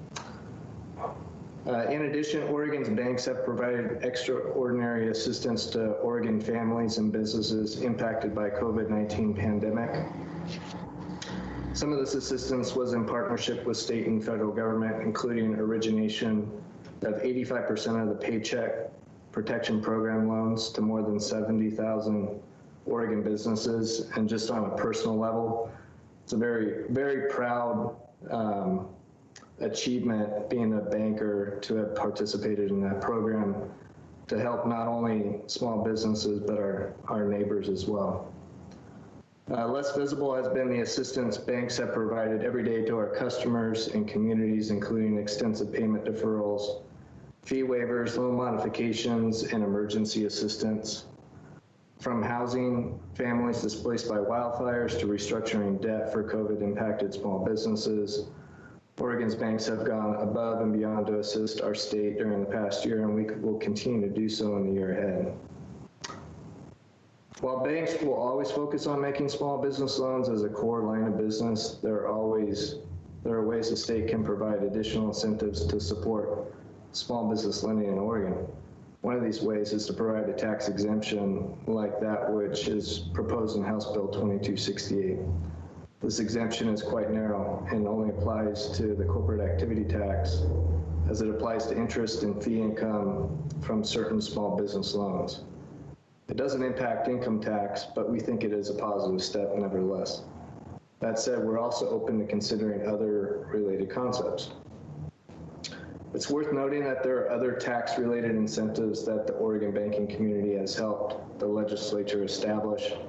In addition, Oregon's banks have provided extraordinary assistance to Oregon families and businesses impacted by COVID-19 pandemic. Some of this assistance was in partnership with state and federal government, including origination of 85% of the Paycheck Protection Program loans to more than 70,000 Oregon businesses. And just on a personal level, it's a very, very proud achievement being a banker to have participated in that program to help not only small businesses, but our neighbors as well. Less visible has been the assistance banks have provided every day to our customers and communities, including extensive payment deferrals, fee waivers, loan modifications, and emergency assistance. From housing families displaced by wildfires to restructuring debt for COVID-impacted small businesses, Oregon's banks have gone above and beyond to assist our state during the past year, and we will continue to do so in the year ahead. While banks will always focus on making small business loans as a core line of business, there are ways the state can provide additional incentives to support small business lending in Oregon. One of these ways is to provide a tax exemption like that which is proposed in House Bill 2268. This exemption is quite narrow and only applies to the corporate activity tax as it applies to interest and fee income from certain small business loans. It doesn't impact income tax, but we think it is a positive step nevertheless. That said, we're also open to considering other related concepts. It's worth noting that there are other tax-related incentives that the Oregon banking community has helped the legislature establish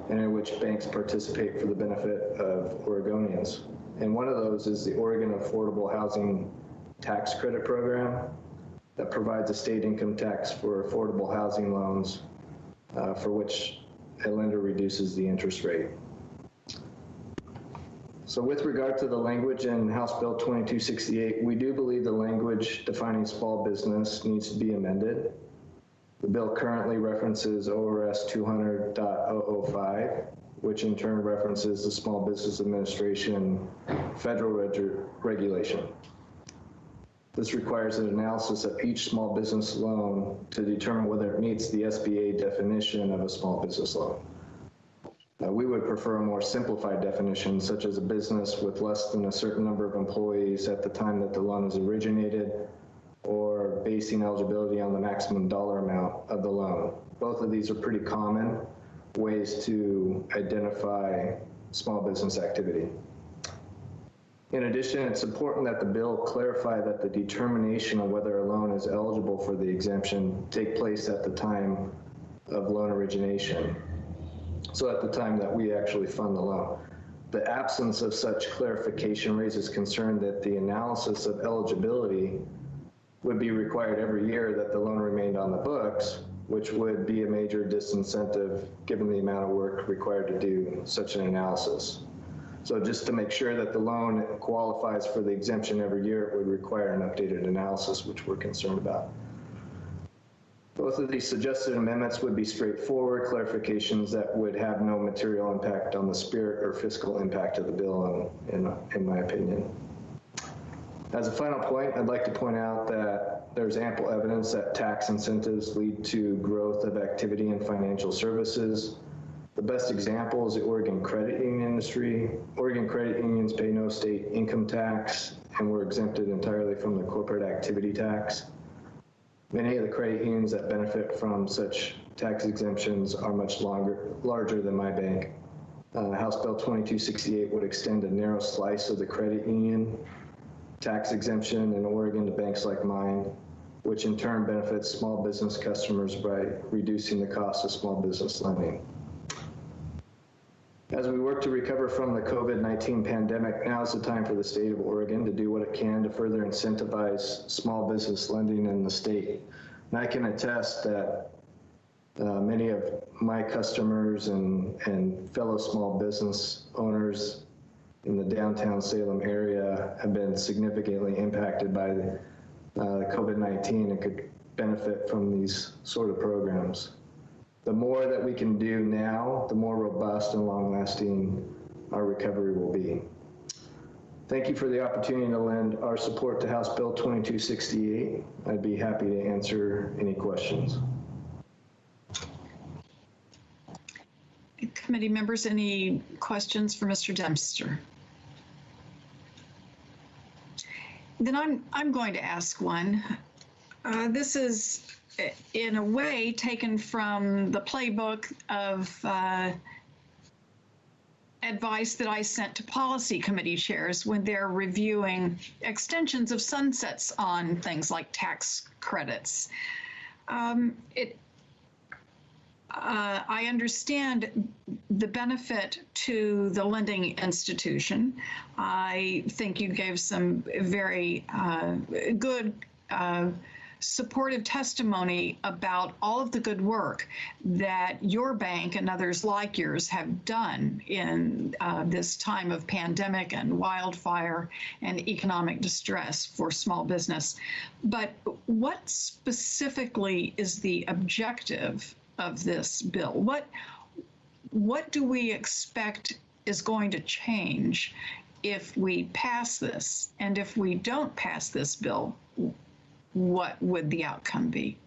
and in which banks participate for the benefit of Oregonians. And one of those is the Oregon Affordable Housing Tax Credit Program that provides a state income tax for affordable housing loans for which a lender reduces the interest rate. So with regard to the language in House Bill 2268, we do believe the language defining small business needs to be amended. The bill currently references ORS 200.005, which in turn references the Small Business Administration federal regulation. This requires an analysis of each small business loan to determine whether it meets the SBA definition of a small business loan. We would prefer a more simplified definition, such as a business with less than a certain number of employees at the time that the loan is originated, or basing eligibility on the maximum dollar amount of the loan. Both of these are pretty common ways to identify small business activity. In addition, it's important that the bill clarify that the determination of whether a loan is eligible for the exemption take place at the time of loan origination. So at the time that we actually fund the loan. The absence of such clarification raises concern that the analysis of eligibility would be required every year that the loan remained on the books, which would be a major disincentive given the amount of work required to do such an analysis. So just to make sure that the loan qualifies for the exemption every year, it would require an updated analysis, which we're concerned about. Both of these suggested amendments would be straightforward clarifications that would have no material impact on the spirit or fiscal impact of the bill, in my opinion. As a final point, I'd like to point out that there's ample evidence that tax incentives lead to growth of activity in financial services. The best example is the Oregon credit union industry. Oregon credit unions pay no state income tax and were exempted entirely from the corporate activity tax. Many of the credit unions that benefit from such tax exemptions are much larger than my bank. House Bill 2268 would extend a narrow slice of the credit union tax exemption in Oregon to banks like mine, which in turn benefits small business customers by reducing the cost of small business lending. As we work to recover from the COVID-19 pandemic, now is the time for the state of Oregon to do what it can to further incentivize small business lending in the state. And I can attest that many of my customers and fellow small business owners in the downtown Salem area have been significantly impacted by the COVID-19 and could benefit from these sort of programs. The more that we can do now, the more robust and long-lasting our recovery will be. Thank you for the opportunity to lend our support to House Bill 2268. I'd be happy to answer any questions. Committee members, any questions for Mr. Dempster? Then I'm going to ask one. This is in a way taken from the playbook of advice that I sent to policy committee chairs when they're reviewing extensions of sunsets on things like tax credits. I understand the benefit to the lending institution. I think you gave some very good supportive testimony about all of the good work that your bank and others like yours have done in this time of pandemic and wildfire and economic distress for small business. But what specifically is the objective of this bill? What do we expect is going to change if we pass this? And if we don't pass this bill, what would the outcome be?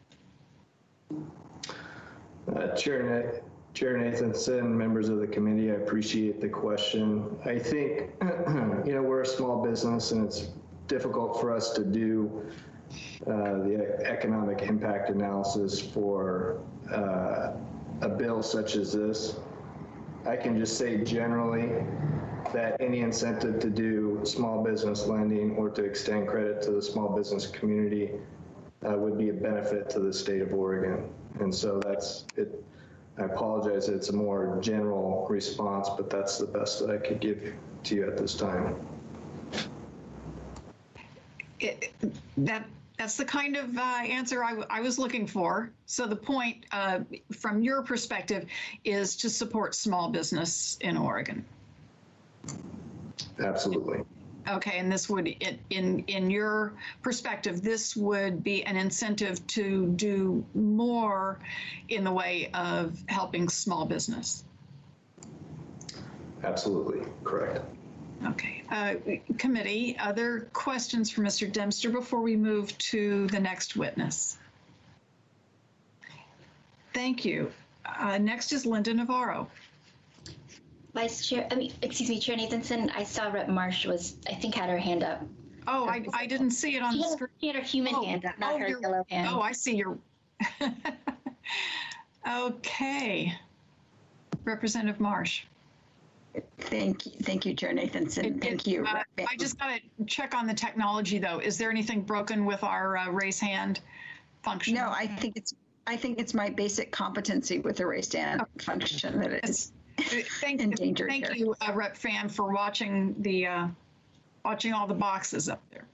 Chair Nathanson, members of the committee, I appreciate the question. I think, we're a small business and it's difficult for us to do the economic impact analysis for a bill such as this. I can just say generally that any incentive to do small business lending or to extend credit to the small business community would be a benefit to the state of Oregon. And so that's it. I apologize, it's a more general response, but that's the best that I could give to you at this time. That's the kind of answer I was looking for. So the point, from your perspective, is to support small business in Oregon. Absolutely. Okay, and this would, in your perspective, this would be an incentive to do more in the way of helping small business. Absolutely, correct. Okay, committee, other questions for Mr. Dempster before we move to the next witness? Thank you. Next is Linda Navarro. Chair Nathanson, I saw Rep. Marsh was, I think, had her hand up. Oh, I didn't see it on the screen. She had her human hand up, not her yellow hand. Oh, I see your. Okay. Representative Marsh. Thank you, Chair Nathanson. Thank you. I just got to check on the technology, though. Is there anything broken with our raise hand function? No, I think it's my basic competency with the raised hand function that is endangered. Thank you, Rep. Pham, for watching all the boxes up there.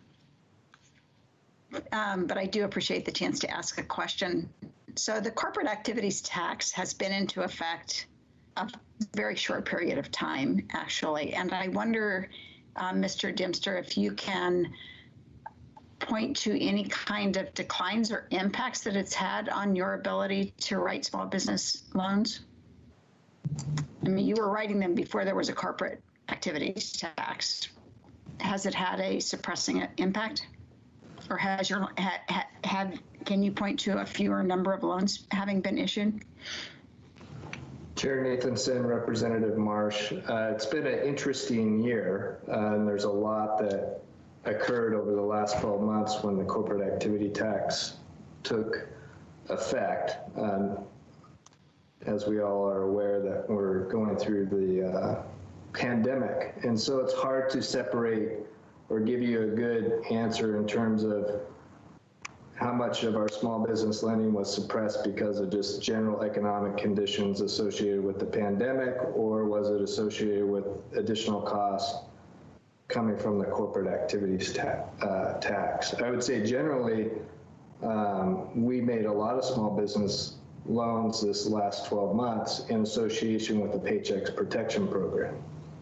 But I do appreciate the chance to ask a question. So the corporate activities tax has been into effect a very short period of time, actually. And I wonder, Mr. Dempster, if you can point to any kind of declines or impacts that it's had on your ability to write small business loans? I mean, you were writing them before there was a corporate activities tax. Has it had a suppressing impact? Or has can you point to a fewer number of loans having been issued? Chair Nathanson, Representative Marsh, it's been an interesting year, and there's a lot that occurred over the last 12 months when the corporate activity tax took effect. As we all are aware that we're going through the pandemic, and so it's hard to separate or give you a good answer in terms of how much of our small business lending was suppressed because of just general economic conditions associated with the pandemic, or was it associated with additional costs coming from the corporate activities tax? I would say generally, we made a lot of small business loans this last 12 months in association with the Paycheck Protection Program.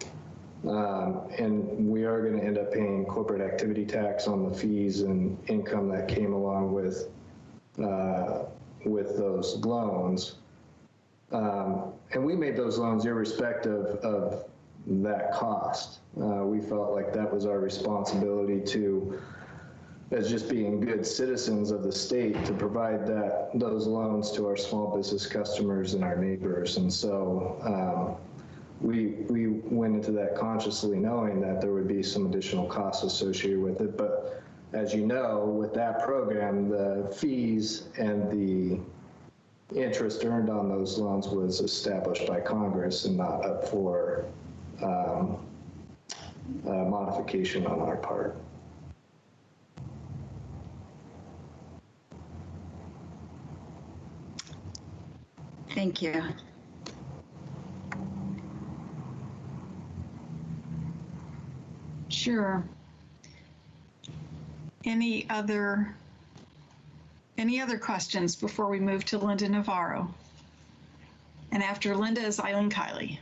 And we are going to end up paying corporate activity tax on the fees and income that came along with those loans. And we made those loans irrespective of that cost. We felt like that was our responsibility to, as just being good citizens of the state, to provide those loans to our small business customers and our neighbors. And so we went into that consciously knowing that there would be some additional costs associated with it. But as you know, with that program, the fees and the interest earned on those loans was established by Congress and not up for modification on our part. Thank you. Sure. Any other questions before we move to Linda Navarro? And after Linda is Eileen Kiley.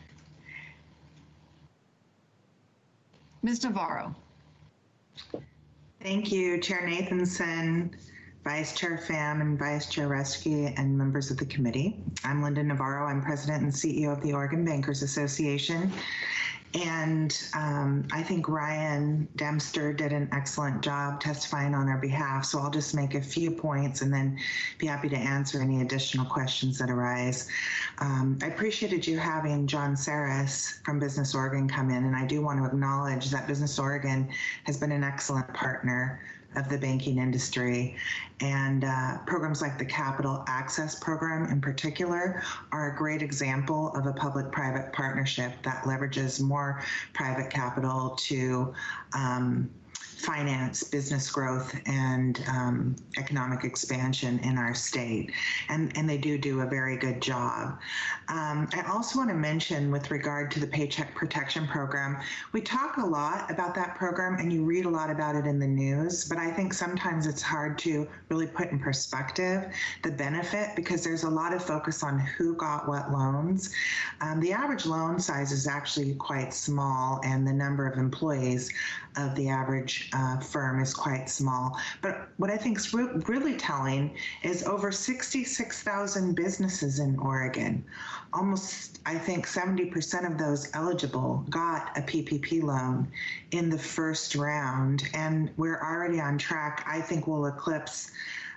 Ms. Navarro. Thank you, Chair Nathanson, Vice Chair Pham, and Vice Chair Reschke, and members of the committee. I'm Linda Navarro. I'm President and CEO of the Oregon Bankers Association. And I think Ryan Dempster did an excellent job testifying on our behalf. So I'll just make a few points and then be happy to answer any additional questions that arise. I appreciated you having John Saris from Business Oregon come in. And I do want to acknowledge that Business Oregon has been an excellent partner of the banking industry, and programs like the Capital Access Program in particular are a great example of a public-private partnership that leverages more private capital to finance business growth and economic expansion in our state. And they do a very good job. I also want to mention with regard to the Paycheck Protection Program, we talk a lot about that program and you read a lot about it in the news, but I think sometimes it's hard to really put in perspective the benefit because there's a lot of focus on who got what loans. The average loan size is actually quite small and the number of employees of the average firm is quite small. But what I think is really telling is over 66,000 businesses in Oregon. Almost, I think 70% of those eligible got a PPP loan in the first round. And we're already on track. I think we'll eclipse,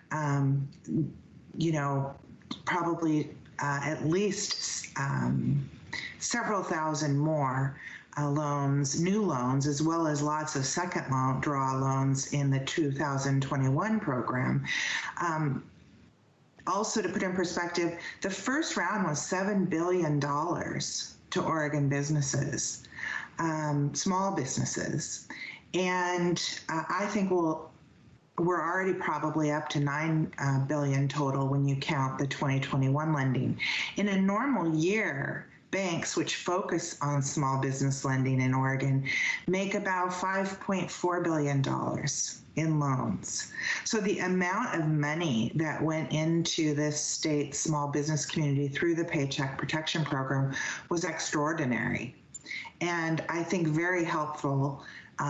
probably at least several thousand more new loans, as well as lots of second draw loans in the 2021 program. Also, to put in perspective, the first round was $7 billion to Oregon businesses, small businesses. And I think we're already probably up to $9 billion total when you count the 2021 lending. In a normal year, banks, which focus on small business lending in Oregon, make about $5.4 billion in loans. So the amount of money that went into this state's small business community through the Paycheck Protection Program was extraordinary. And I think very helpful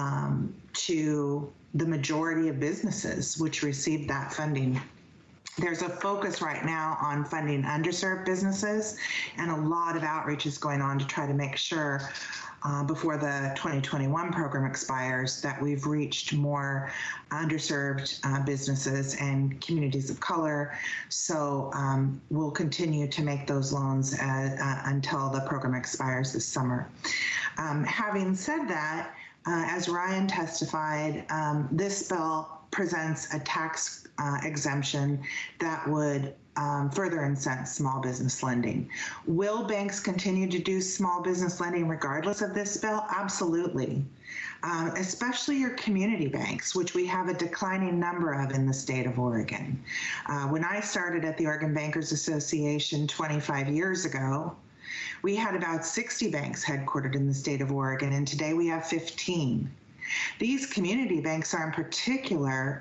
to the majority of businesses which received that funding. There's a focus right now on funding underserved businesses, and a lot of outreach is going on to try to make sure before the 2021 program expires that we've reached more underserved businesses and communities of color. So we'll continue to make those loans until the program expires this summer. Having said that, as Ryan testified, this bill presents a tax exemption that would further incent small business lending. Will banks continue to do small business lending regardless of this bill? Absolutely. Especially your community banks, which we have a declining number of in the state of Oregon. When I started at the Oregon Bankers Association 25 years ago, we had about 60 banks headquartered in the state of Oregon, and today we have 15. These community banks are in particular,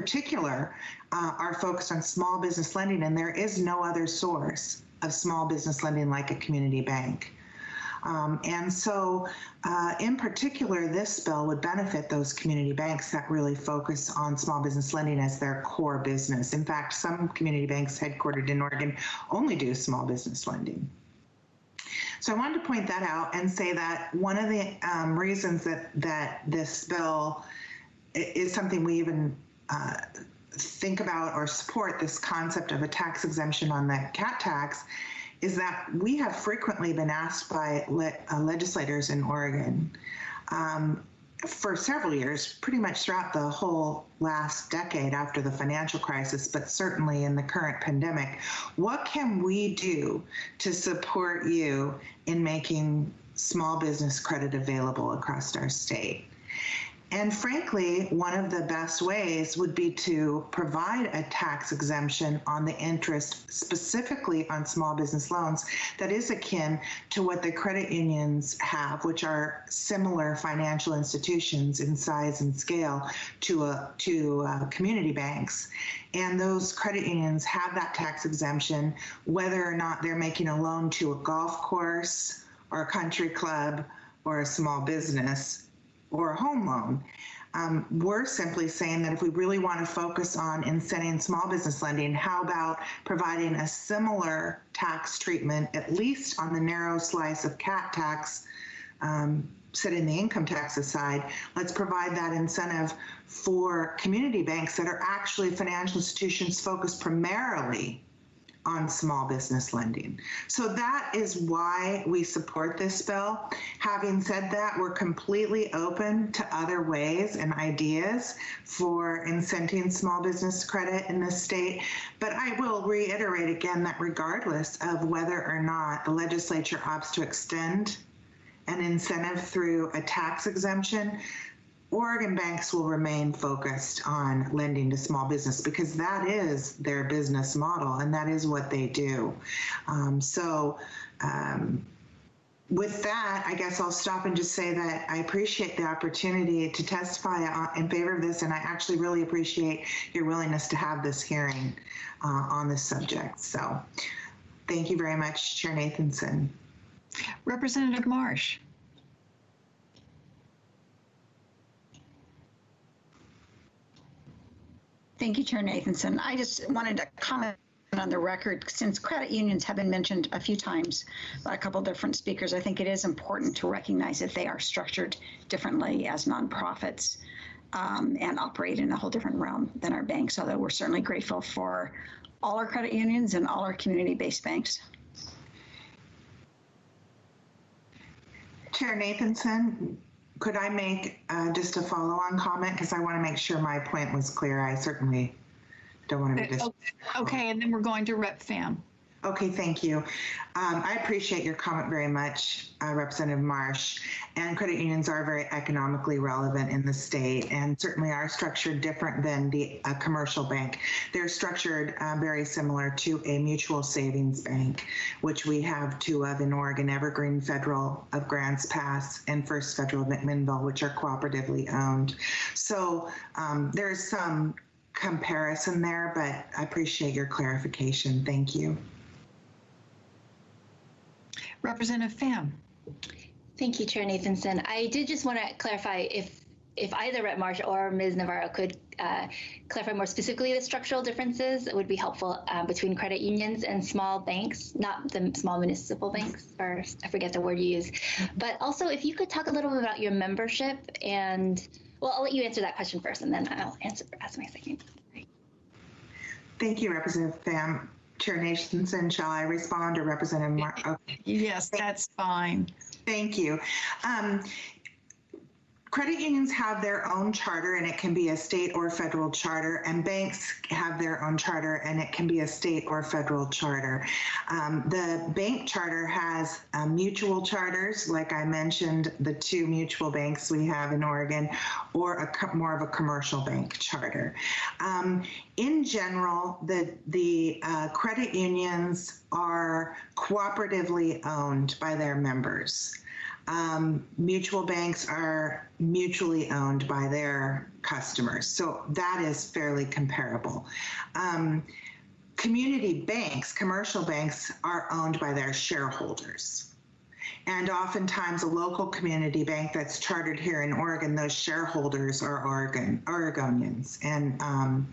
are focused on small business lending, and there is no other source of small business lending like a community bank. And so, in particular, this bill would benefit those community banks that really focus on small business lending as their core business. In fact, some community banks headquartered in Oregon only do small business lending. So I wanted to point that out and say that one of the reasons that this bill is something we even think about or support, this concept of a tax exemption on the CAT tax, is that we have frequently been asked by legislators in Oregon for several years, pretty much throughout the whole last decade after the financial crisis, but certainly in the current pandemic, what can we do to support you in making small business credit available across our state? And frankly, one of the best ways would be to provide a tax exemption on the interest specifically on small business loans that is akin to what the credit unions have, which are similar financial institutions in size and scale to community banks. And those credit unions have that tax exemption, whether or not they're making a loan to a golf course or a country club or a small business or a home loan. We're simply saying that if we really want to focus on incenting small business lending, how about providing a similar tax treatment, at least on the narrow slice of CAT tax, setting the income tax aside, let's provide that incentive for community banks that are actually financial institutions focused primarily on small business lending. So that is why we support this bill. Having said that, we're completely open to other ways and ideas for incenting small business credit in this state. But I will reiterate again that regardless of whether or not the legislature opts to extend an incentive through a tax exemption, Oregon banks will remain focused on lending to small business because that is their business model and that is what they do. With that, I guess I'll stop and just say that I appreciate the opportunity to testify in favor of this, and I actually really appreciate your willingness to have this hearing on this subject. So thank you very much, Chair Nathanson. Representative Marsh. Thank you, Chair Nathanson. I just wanted to comment on the record, since credit unions have been mentioned a few times by a couple different speakers, I think it is important to recognize that they are structured differently as nonprofits and operate in a whole different realm than our banks, although we're certainly grateful for all our credit unions and all our community-based banks. Chair Nathanson, could I make just a follow-on comment? Because I want to make sure my point was clear. I certainly don't want to be Okay, and then we're going to Rep. Pham. Okay, thank you. I appreciate your comment very much, Representative Marsh. And credit unions are very economically relevant in the state and certainly are structured different than the commercial bank. They're structured very similar to a mutual savings bank, which we have two of in Oregon, Evergreen Federal of Grants Pass and First Federal of McMinnville, which are cooperatively owned. So there's some comparison there, but I appreciate your clarification. Thank you. Representative Pham. Thank you, Chair Nathanson. I did just want to clarify if either Rep. Marsh or Ms. Navarro could clarify more specifically the structural differences, it would be helpful between credit unions and small banks, not the small municipal banks, or I forget the word you use. But also, if you could talk a little bit about your membership and, well, I'll let you answer that question first, and then I'll ask my second. Thank you, Representative Pham. Chair Nathanson, shall I respond, or Representative Marsh? Okay. Yes, that's fine. Thank you. Credit unions have their own charter, and it can be a state or federal charter, and banks have their own charter, and it can be a state or federal charter. The bank charter has mutual charters, like I mentioned, the two mutual banks we have in Oregon, or more of a commercial bank charter. In general, the credit unions are cooperatively owned by their members. Mutual banks are mutually owned by their customers, so that is fairly comparable. Community banks, commercial banks, are owned by their shareholders. And oftentimes a local community bank that's chartered here in Oregon, those shareholders are Oregonians. And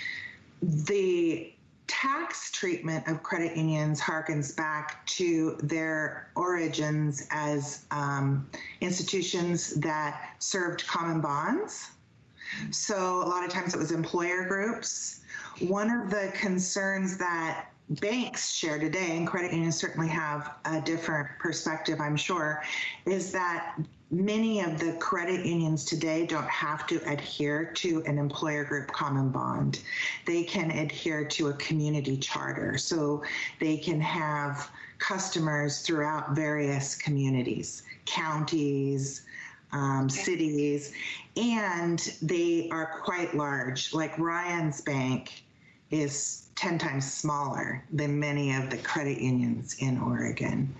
the tax treatment of credit unions harkens back to their origins as institutions that served common bonds. So a lot of times it was employer groups. One of the concerns that banks share today, and credit unions certainly have a different perspective, I'm sure, is that many of the credit unions today don't have to adhere to an employer group common bond. They can adhere to a community charter, so they can have customers throughout various communities, counties, cities, and they are quite large. Like Ryan's Bank is 10 times smaller than many of the credit unions in Oregon.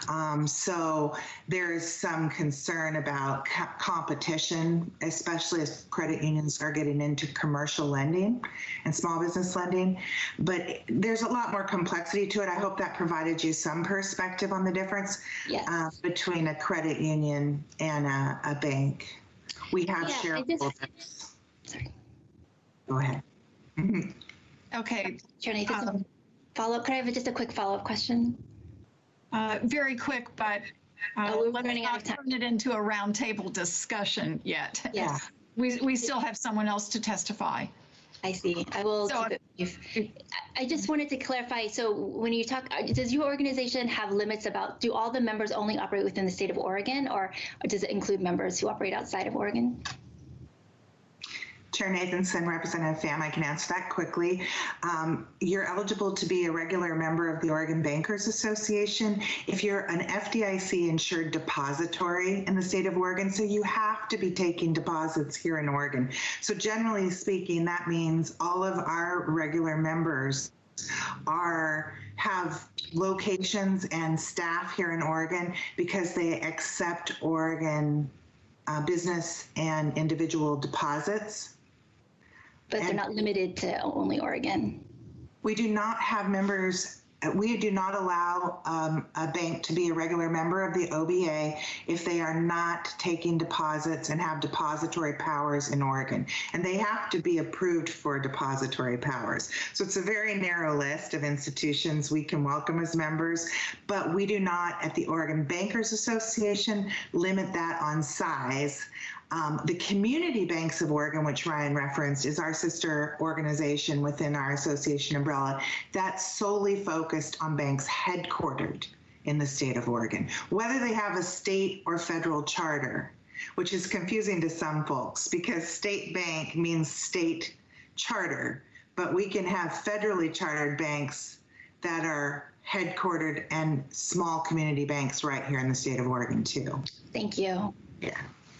So there's some concern about competition, especially as credit unions are getting into commercial lending and small business lending. But there's a lot more complexity to it. I hope that provided you some perspective on the difference between a credit union and a bank. We have shareholders. Sorry. Go ahead. Okay. Chair Nathanson, follow-up. Could I have just a quick follow-up question? Very quick, but we're running out of time. Turn it into a roundtable discussion yet. Yes. We still have someone else to testify. I see. I will keep it brief. I just wanted to clarify. So when you talk, does your organization have limits about, do all the members only operate within the state of Oregon, or does it include members who operate outside of Oregon? Chair Nathanson, Representative Pham, I can answer that quickly. You're eligible to be a regular member of the Oregon Bankers Association if you're an FDIC insured depository in the state of Oregon. So you have to be taking deposits here in Oregon. So generally speaking, that means all of our regular members have locations and staff here in Oregon because they accept Oregon business and individual deposits. But they're not limited to only Oregon. We do not have members. We do not allow a bank to be a regular member of the OBA if they are not taking deposits and have depository powers in Oregon. And they have to be approved for depository powers. So it's a very narrow list of institutions we can welcome as members, but we do not, at the Oregon Bankers Association, limit that on size. The Community Banks of Oregon, which Ryan referenced, is our sister organization within our association umbrella that's solely focused on banks headquartered in the state of Oregon, whether they have a state or federal charter, which is confusing to some folks because state bank means state charter, but we can have federally chartered banks that are headquartered and small community banks right here in the state of Oregon too. Thank you. Yeah.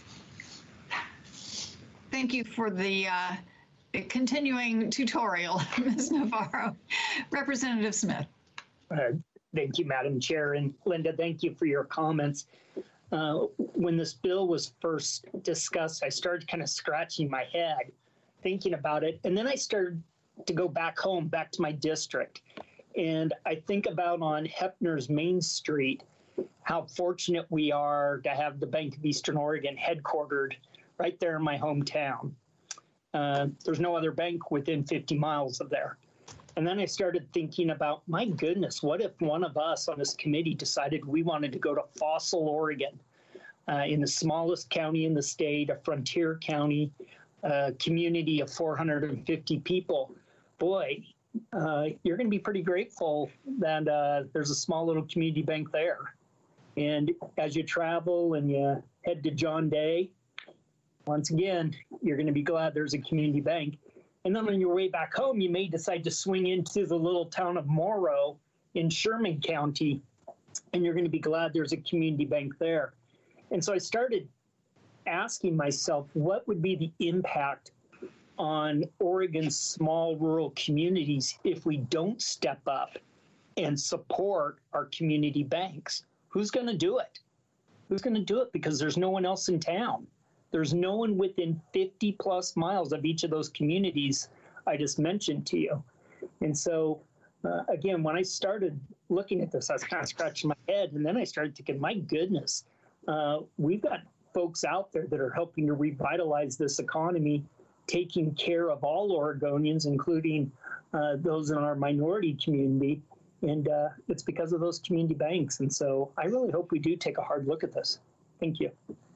Thank you for the continuing tutorial, Ms. Navarro. Representative Smith. Thank you, Madam Chair. And Linda, thank you for your comments. When this bill was first discussed, I started kind of scratching my head, thinking about it. And then I started to go back home, back to my district. And I think about on Hepner's Main Street, how fortunate we are to have the Bank of Eastern Oregon headquartered right there in my hometown. There's no other bank within 50 miles of there. And then I started thinking about, my goodness, what if one of us on this committee decided we wanted to go to Fossil, Oregon, in the smallest county in the state, a frontier county, a community of 450 people. Boy, you're going to be pretty grateful that there's a small little community bank there. And as you travel and you head to John Day, once again, you're going to be glad there's a community bank. And then on your way back home, you may decide to swing into the little town of Morrow in Sherman County, and you're going to be glad there's a community bank there. And so I started asking myself, what would be the impact on Oregon's small rural communities if we don't step up and support our community banks? Who's going to do it? Who's going to do it? Because there's no one else in town. There's no one within 50 plus miles of each of those communities I just mentioned to you. And so, again, when I started looking at this, I was kind of scratching my head. And then I started thinking, my goodness, we've got folks out there that are helping to revitalize this economy, taking care of all Oregonians, including those in our minority community. And it's because of those community banks. And so I really hope we do take a hard look at this. Thank you.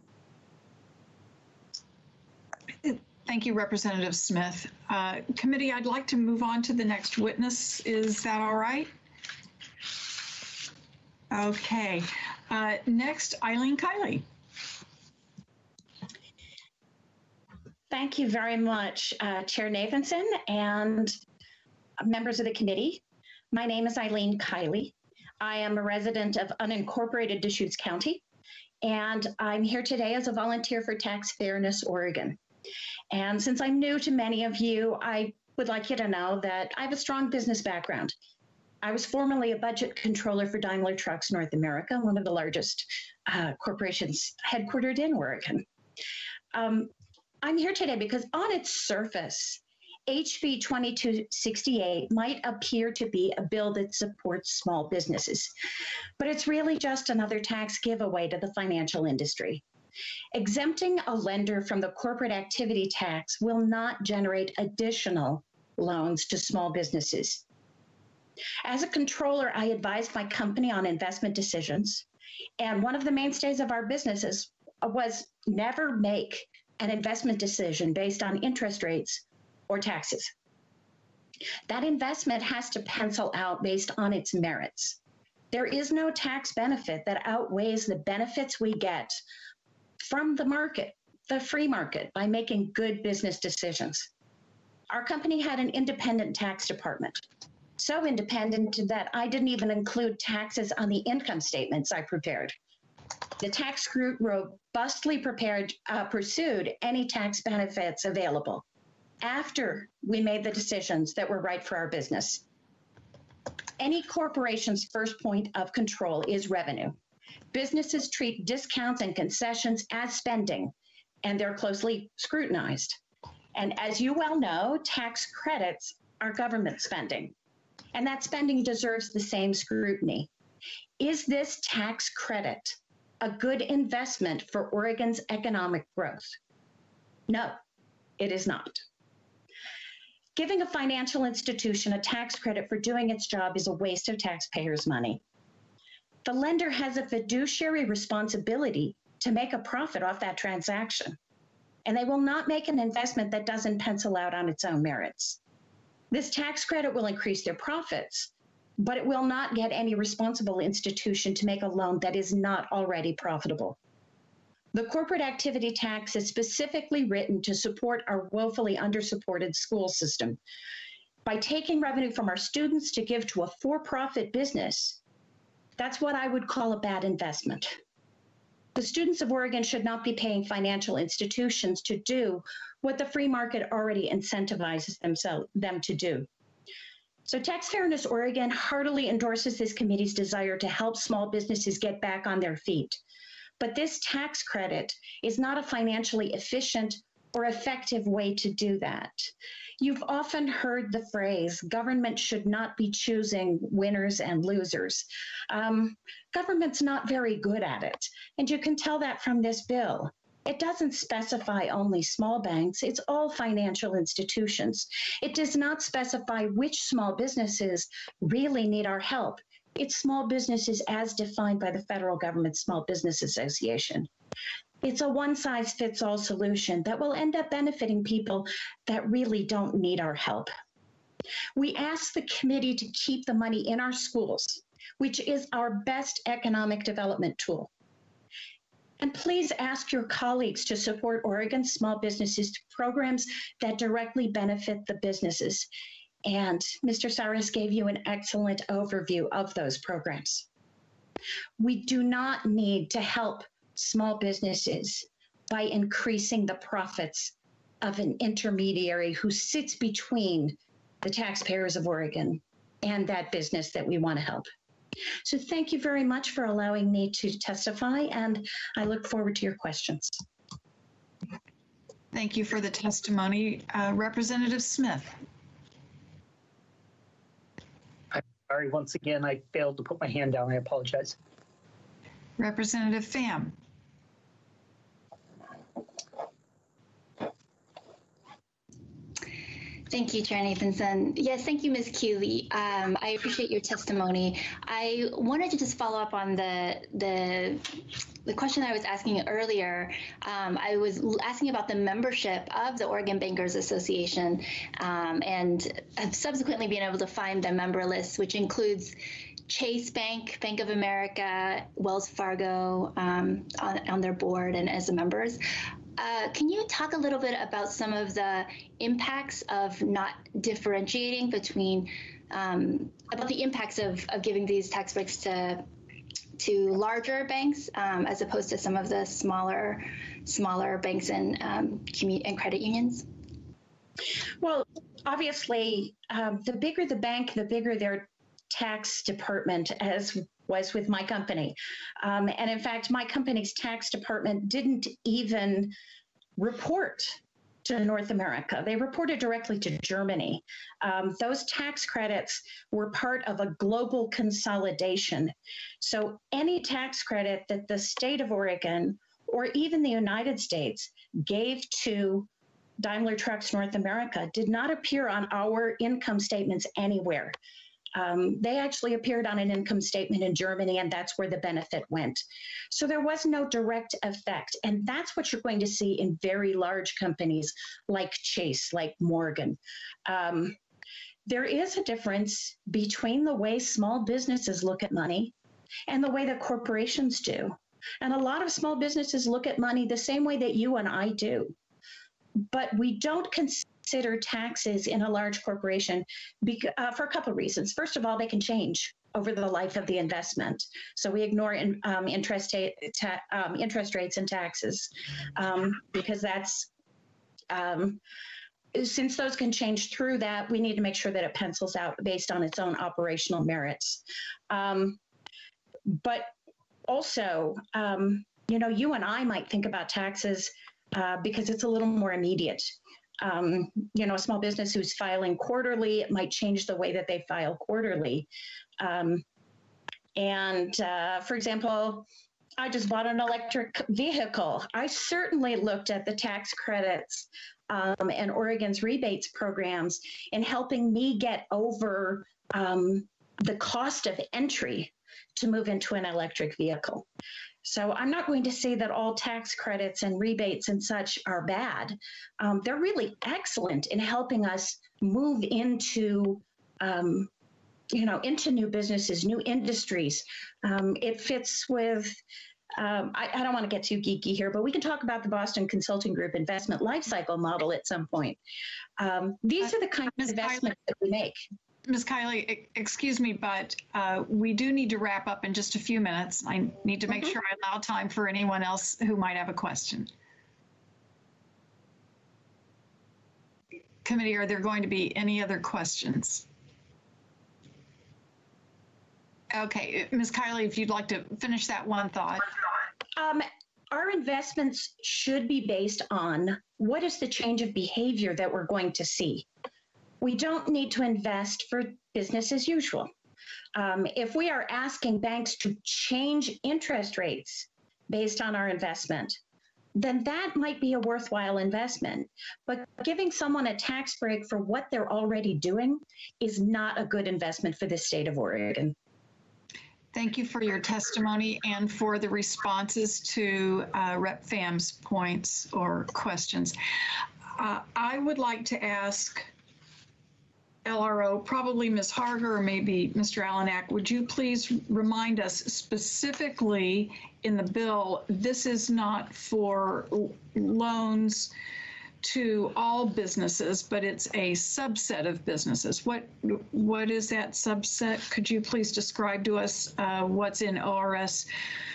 Thank you, Representative Smith. Committee, I'd like to move on to the next witness. Is that all right? Okay. Next, Eileen Kiley. Thank you very much, Chair Nathanson and members of the committee. My name is Eileen Kiley. I am a resident of unincorporated Deschutes County, and I'm here today as a volunteer for Tax Fairness Oregon. And since I'm new to many of you, I would like you to know that I have a strong business background. I was formerly a budget controller for Daimler Trucks North America, one of the largest corporations headquartered in Oregon. I'm here today because on its surface, HB 2268 might appear to be a bill that supports small businesses, but it's really just another tax giveaway to the financial industry. Exempting a lender from the corporate activity tax will not generate additional loans to small businesses. As a controller, I advise my company on investment decisions, and one of the mainstays of our businesses was never make an investment decision based on interest rates or taxes. That investment has to pencil out based on its merits. There is no tax benefit that outweighs the benefits we get from the market the free market by making good business decisions. Our company had an independent tax department, so independent that I didn't even include taxes on the income statements I prepared. The tax group robustly pursued any tax benefits available after we made the decisions that were right for our business. Any corporation's first point of control is revenue. Businesses treat discounts and concessions as spending, and they're closely scrutinized. And as you well know, tax credits are government spending, and that spending deserves the same scrutiny. Is this tax credit a good investment for Oregon's economic growth? No, it is not. Giving a financial institution a tax credit for doing its job is a waste of taxpayers' money. The lender has a fiduciary responsibility to make a profit off that transaction, and they will not make an investment that doesn't pencil out on its own merits. This tax credit will increase their profits, but it will not get any responsible institution to make a loan that is not already profitable. The corporate activity tax is specifically written to support our woefully undersupported school system. By taking revenue from our students to give to a for-profit business, that's what I would call a bad investment. The students of Oregon should not be paying financial institutions to do what the free market already incentivizes them to do. So Tax Fairness Oregon heartily endorses this committee's desire to help small businesses get back on their feet. But this tax credit is not a financially efficient or effective way to do that. You've often heard the phrase, government should not be choosing winners and losers. Government's not very good at it, and you can tell that from this bill. It doesn't specify only small banks, it's all financial institutions. It does not specify which small businesses really need our help. It's small businesses as defined by the federal government Small Business Association. It's a one-size-fits-all solution that will end up benefiting people that really don't need our help. We ask the committee to keep the money in our schools, which is our best economic development tool. And please ask your colleagues to support Oregon small businesses programs that directly benefit the businesses. And Mr. Saras gave you an excellent overview of those programs. We do not need to help small businesses by increasing the profits of an intermediary who sits between the taxpayers of Oregon and that business that we want to help. So thank you very much for allowing me to testify, and I look forward to your questions. Thank you for the testimony. Representative Smith. Sorry, once again, I failed to put my hand down. I apologize. Representative Pham. Thank you, Chair Nathanson. Yes, thank you, Ms. Keeley. I appreciate your testimony. I wanted to just follow up on the question I was asking earlier. I was asking about the membership of the Oregon Bankers Association, and I've subsequently been able to find the member list, which includes Chase Bank, Bank of America, Wells Fargo on their board and as the members. Can you talk a little bit about some of the impacts of not differentiating between, about the impacts of giving these tax breaks to larger banks as opposed to some of the smaller banks and credit unions? Well, obviously, the bigger the bank, the bigger their tax department, as was with my company. And in fact, my company's tax department didn't even report to North America. They reported directly to Germany. Those tax credits were part of a global consolidation. So any tax credit that the state of Oregon or even the United States gave to Daimler Trucks North America did not appear on our income statements anywhere. They actually appeared on an income statement in Germany, and that's where the benefit went. So there was no direct effect. And that's what you're going to see in very large companies like Chase, like Morgan. There is a difference between the way small businesses look at money and the way that corporations do. And a lot of small businesses look at money the same way that you and I do. But we don't consider taxes in a large corporation for a couple of reasons. First of all, they can change over the life of the investment. So we ignore interest rates and taxes because that's, since those can change through that, we need to make sure that it pencils out based on its own operational merits. But also, you and I might think about taxes because it's a little more immediate. A small business who's filing quarterly, it might change the way that they file quarterly. For example, I just bought an electric vehicle. I certainly looked at the tax credits and Oregon's rebates programs in helping me get over the cost of entry to move into an electric vehicle. So I'm not going to say that all tax credits and rebates and such are bad. They're really excellent in helping us move into into new businesses, new industries. It fits with, I don't want to get too geeky here, but we can talk about the Boston Consulting Group investment lifecycle model at some point. These are the kind of investments that we make. Ms. Kiley, excuse me, but we do need to wrap up in just a few minutes. I need to make sure I allow time for anyone else who might have a question. Committee, are there going to be any other questions? Okay, Ms. Kiley, if you'd like to finish that one thought. Our investments should be based on what is the change of behavior that we're going to see. We don't need to invest for business as usual. If we are asking banks to change interest rates based on our investment, then that might be a worthwhile investment. But giving someone a tax break for what they're already doing is not a good investment for the state of Oregon. Thank you for your testimony and for the responses to Rep. Pham's points or questions. I would like to ask LRO, probably Ms. Harger or maybe Mr. Alanak, would you please remind us specifically in the bill, this is not for loans to all businesses, but it's a subset of businesses. What is that subset? Could you please describe to us what's in ORS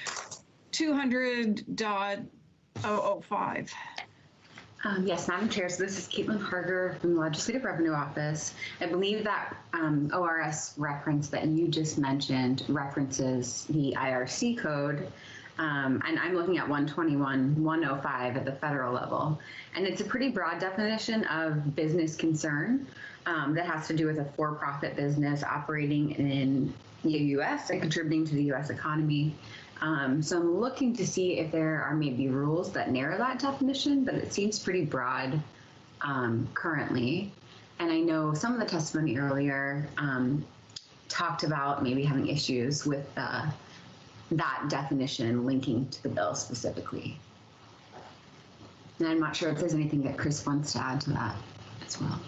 200.005? Yes, Madam Chair. So this is Caitlin Harger from the Legislative Revenue Office. I believe that ORS reference that you just mentioned references the IRC code. And I'm looking at 121.105 at the federal level. And it's a pretty broad definition of business concern that has to do with a for-profit business operating in the U.S. and contributing to the U.S. economy. So I'm looking to see if there are maybe rules that narrow that definition, but it seems pretty broad currently. And I know some of the testimony earlier talked about maybe having issues with that definition linking to the bill specifically. And I'm not sure if there's anything that Chris wants to add to that as well.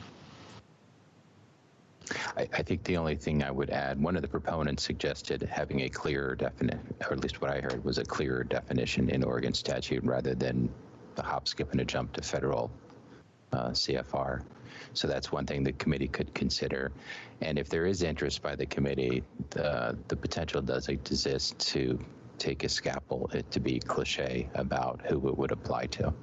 I think the only thing I would add, one of the proponents suggested having a clearer definition, or at least what I heard was a clearer definition in Oregon statute rather than the hop, skip, and a jump to federal CFR. So that's one thing the committee could consider. And if there is interest by the committee, the potential does exist to take a scalpel, to be cliche about who it would apply to.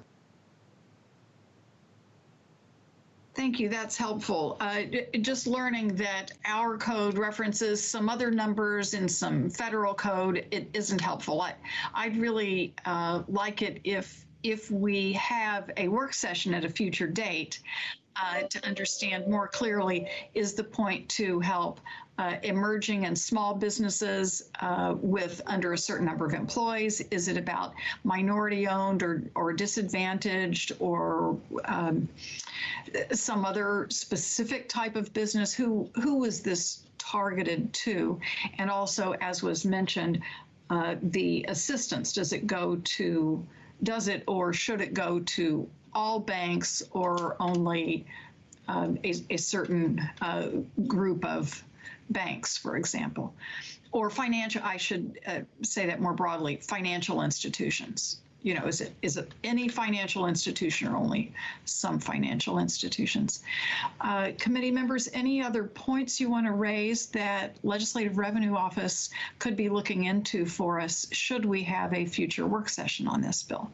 Thank you. That's helpful. Just learning that our code references some other numbers in some federal code, it isn't helpful. I'd really like it if we have a work session at a future date to understand more clearly, is the point to help emerging and small businesses with under a certain number of employees? Is it about minority owned or disadvantaged or some other specific type of business? Who is this targeted to? And also, as was mentioned, the assistance, does it or should it go to all banks or only a certain group of banks, for example? or financial, I should say that more broadly, financial institutions. You know, is it any financial institution or only some financial institutions? Committee members, any other points you want to raise that Legislative Revenue Office could be looking into for us should we have a future work session on this bill?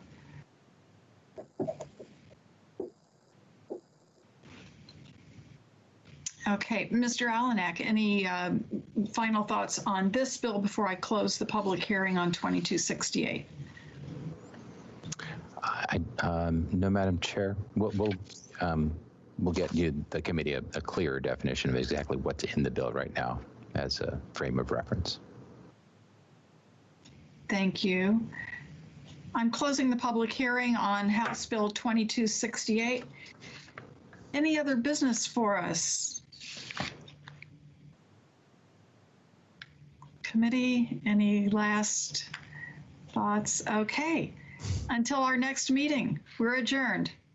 Okay, Mr. Alanak, any final thoughts on this bill before I close the public hearing on 2268? No, Madam Chair. We'll get you, the committee, a clearer definition of exactly what's in the bill right now as a frame of reference. Thank you. I'm closing the public hearing on House Bill 2268. Any other business for us? Committee, any last thoughts? Okay. Until our next meeting, we're adjourned.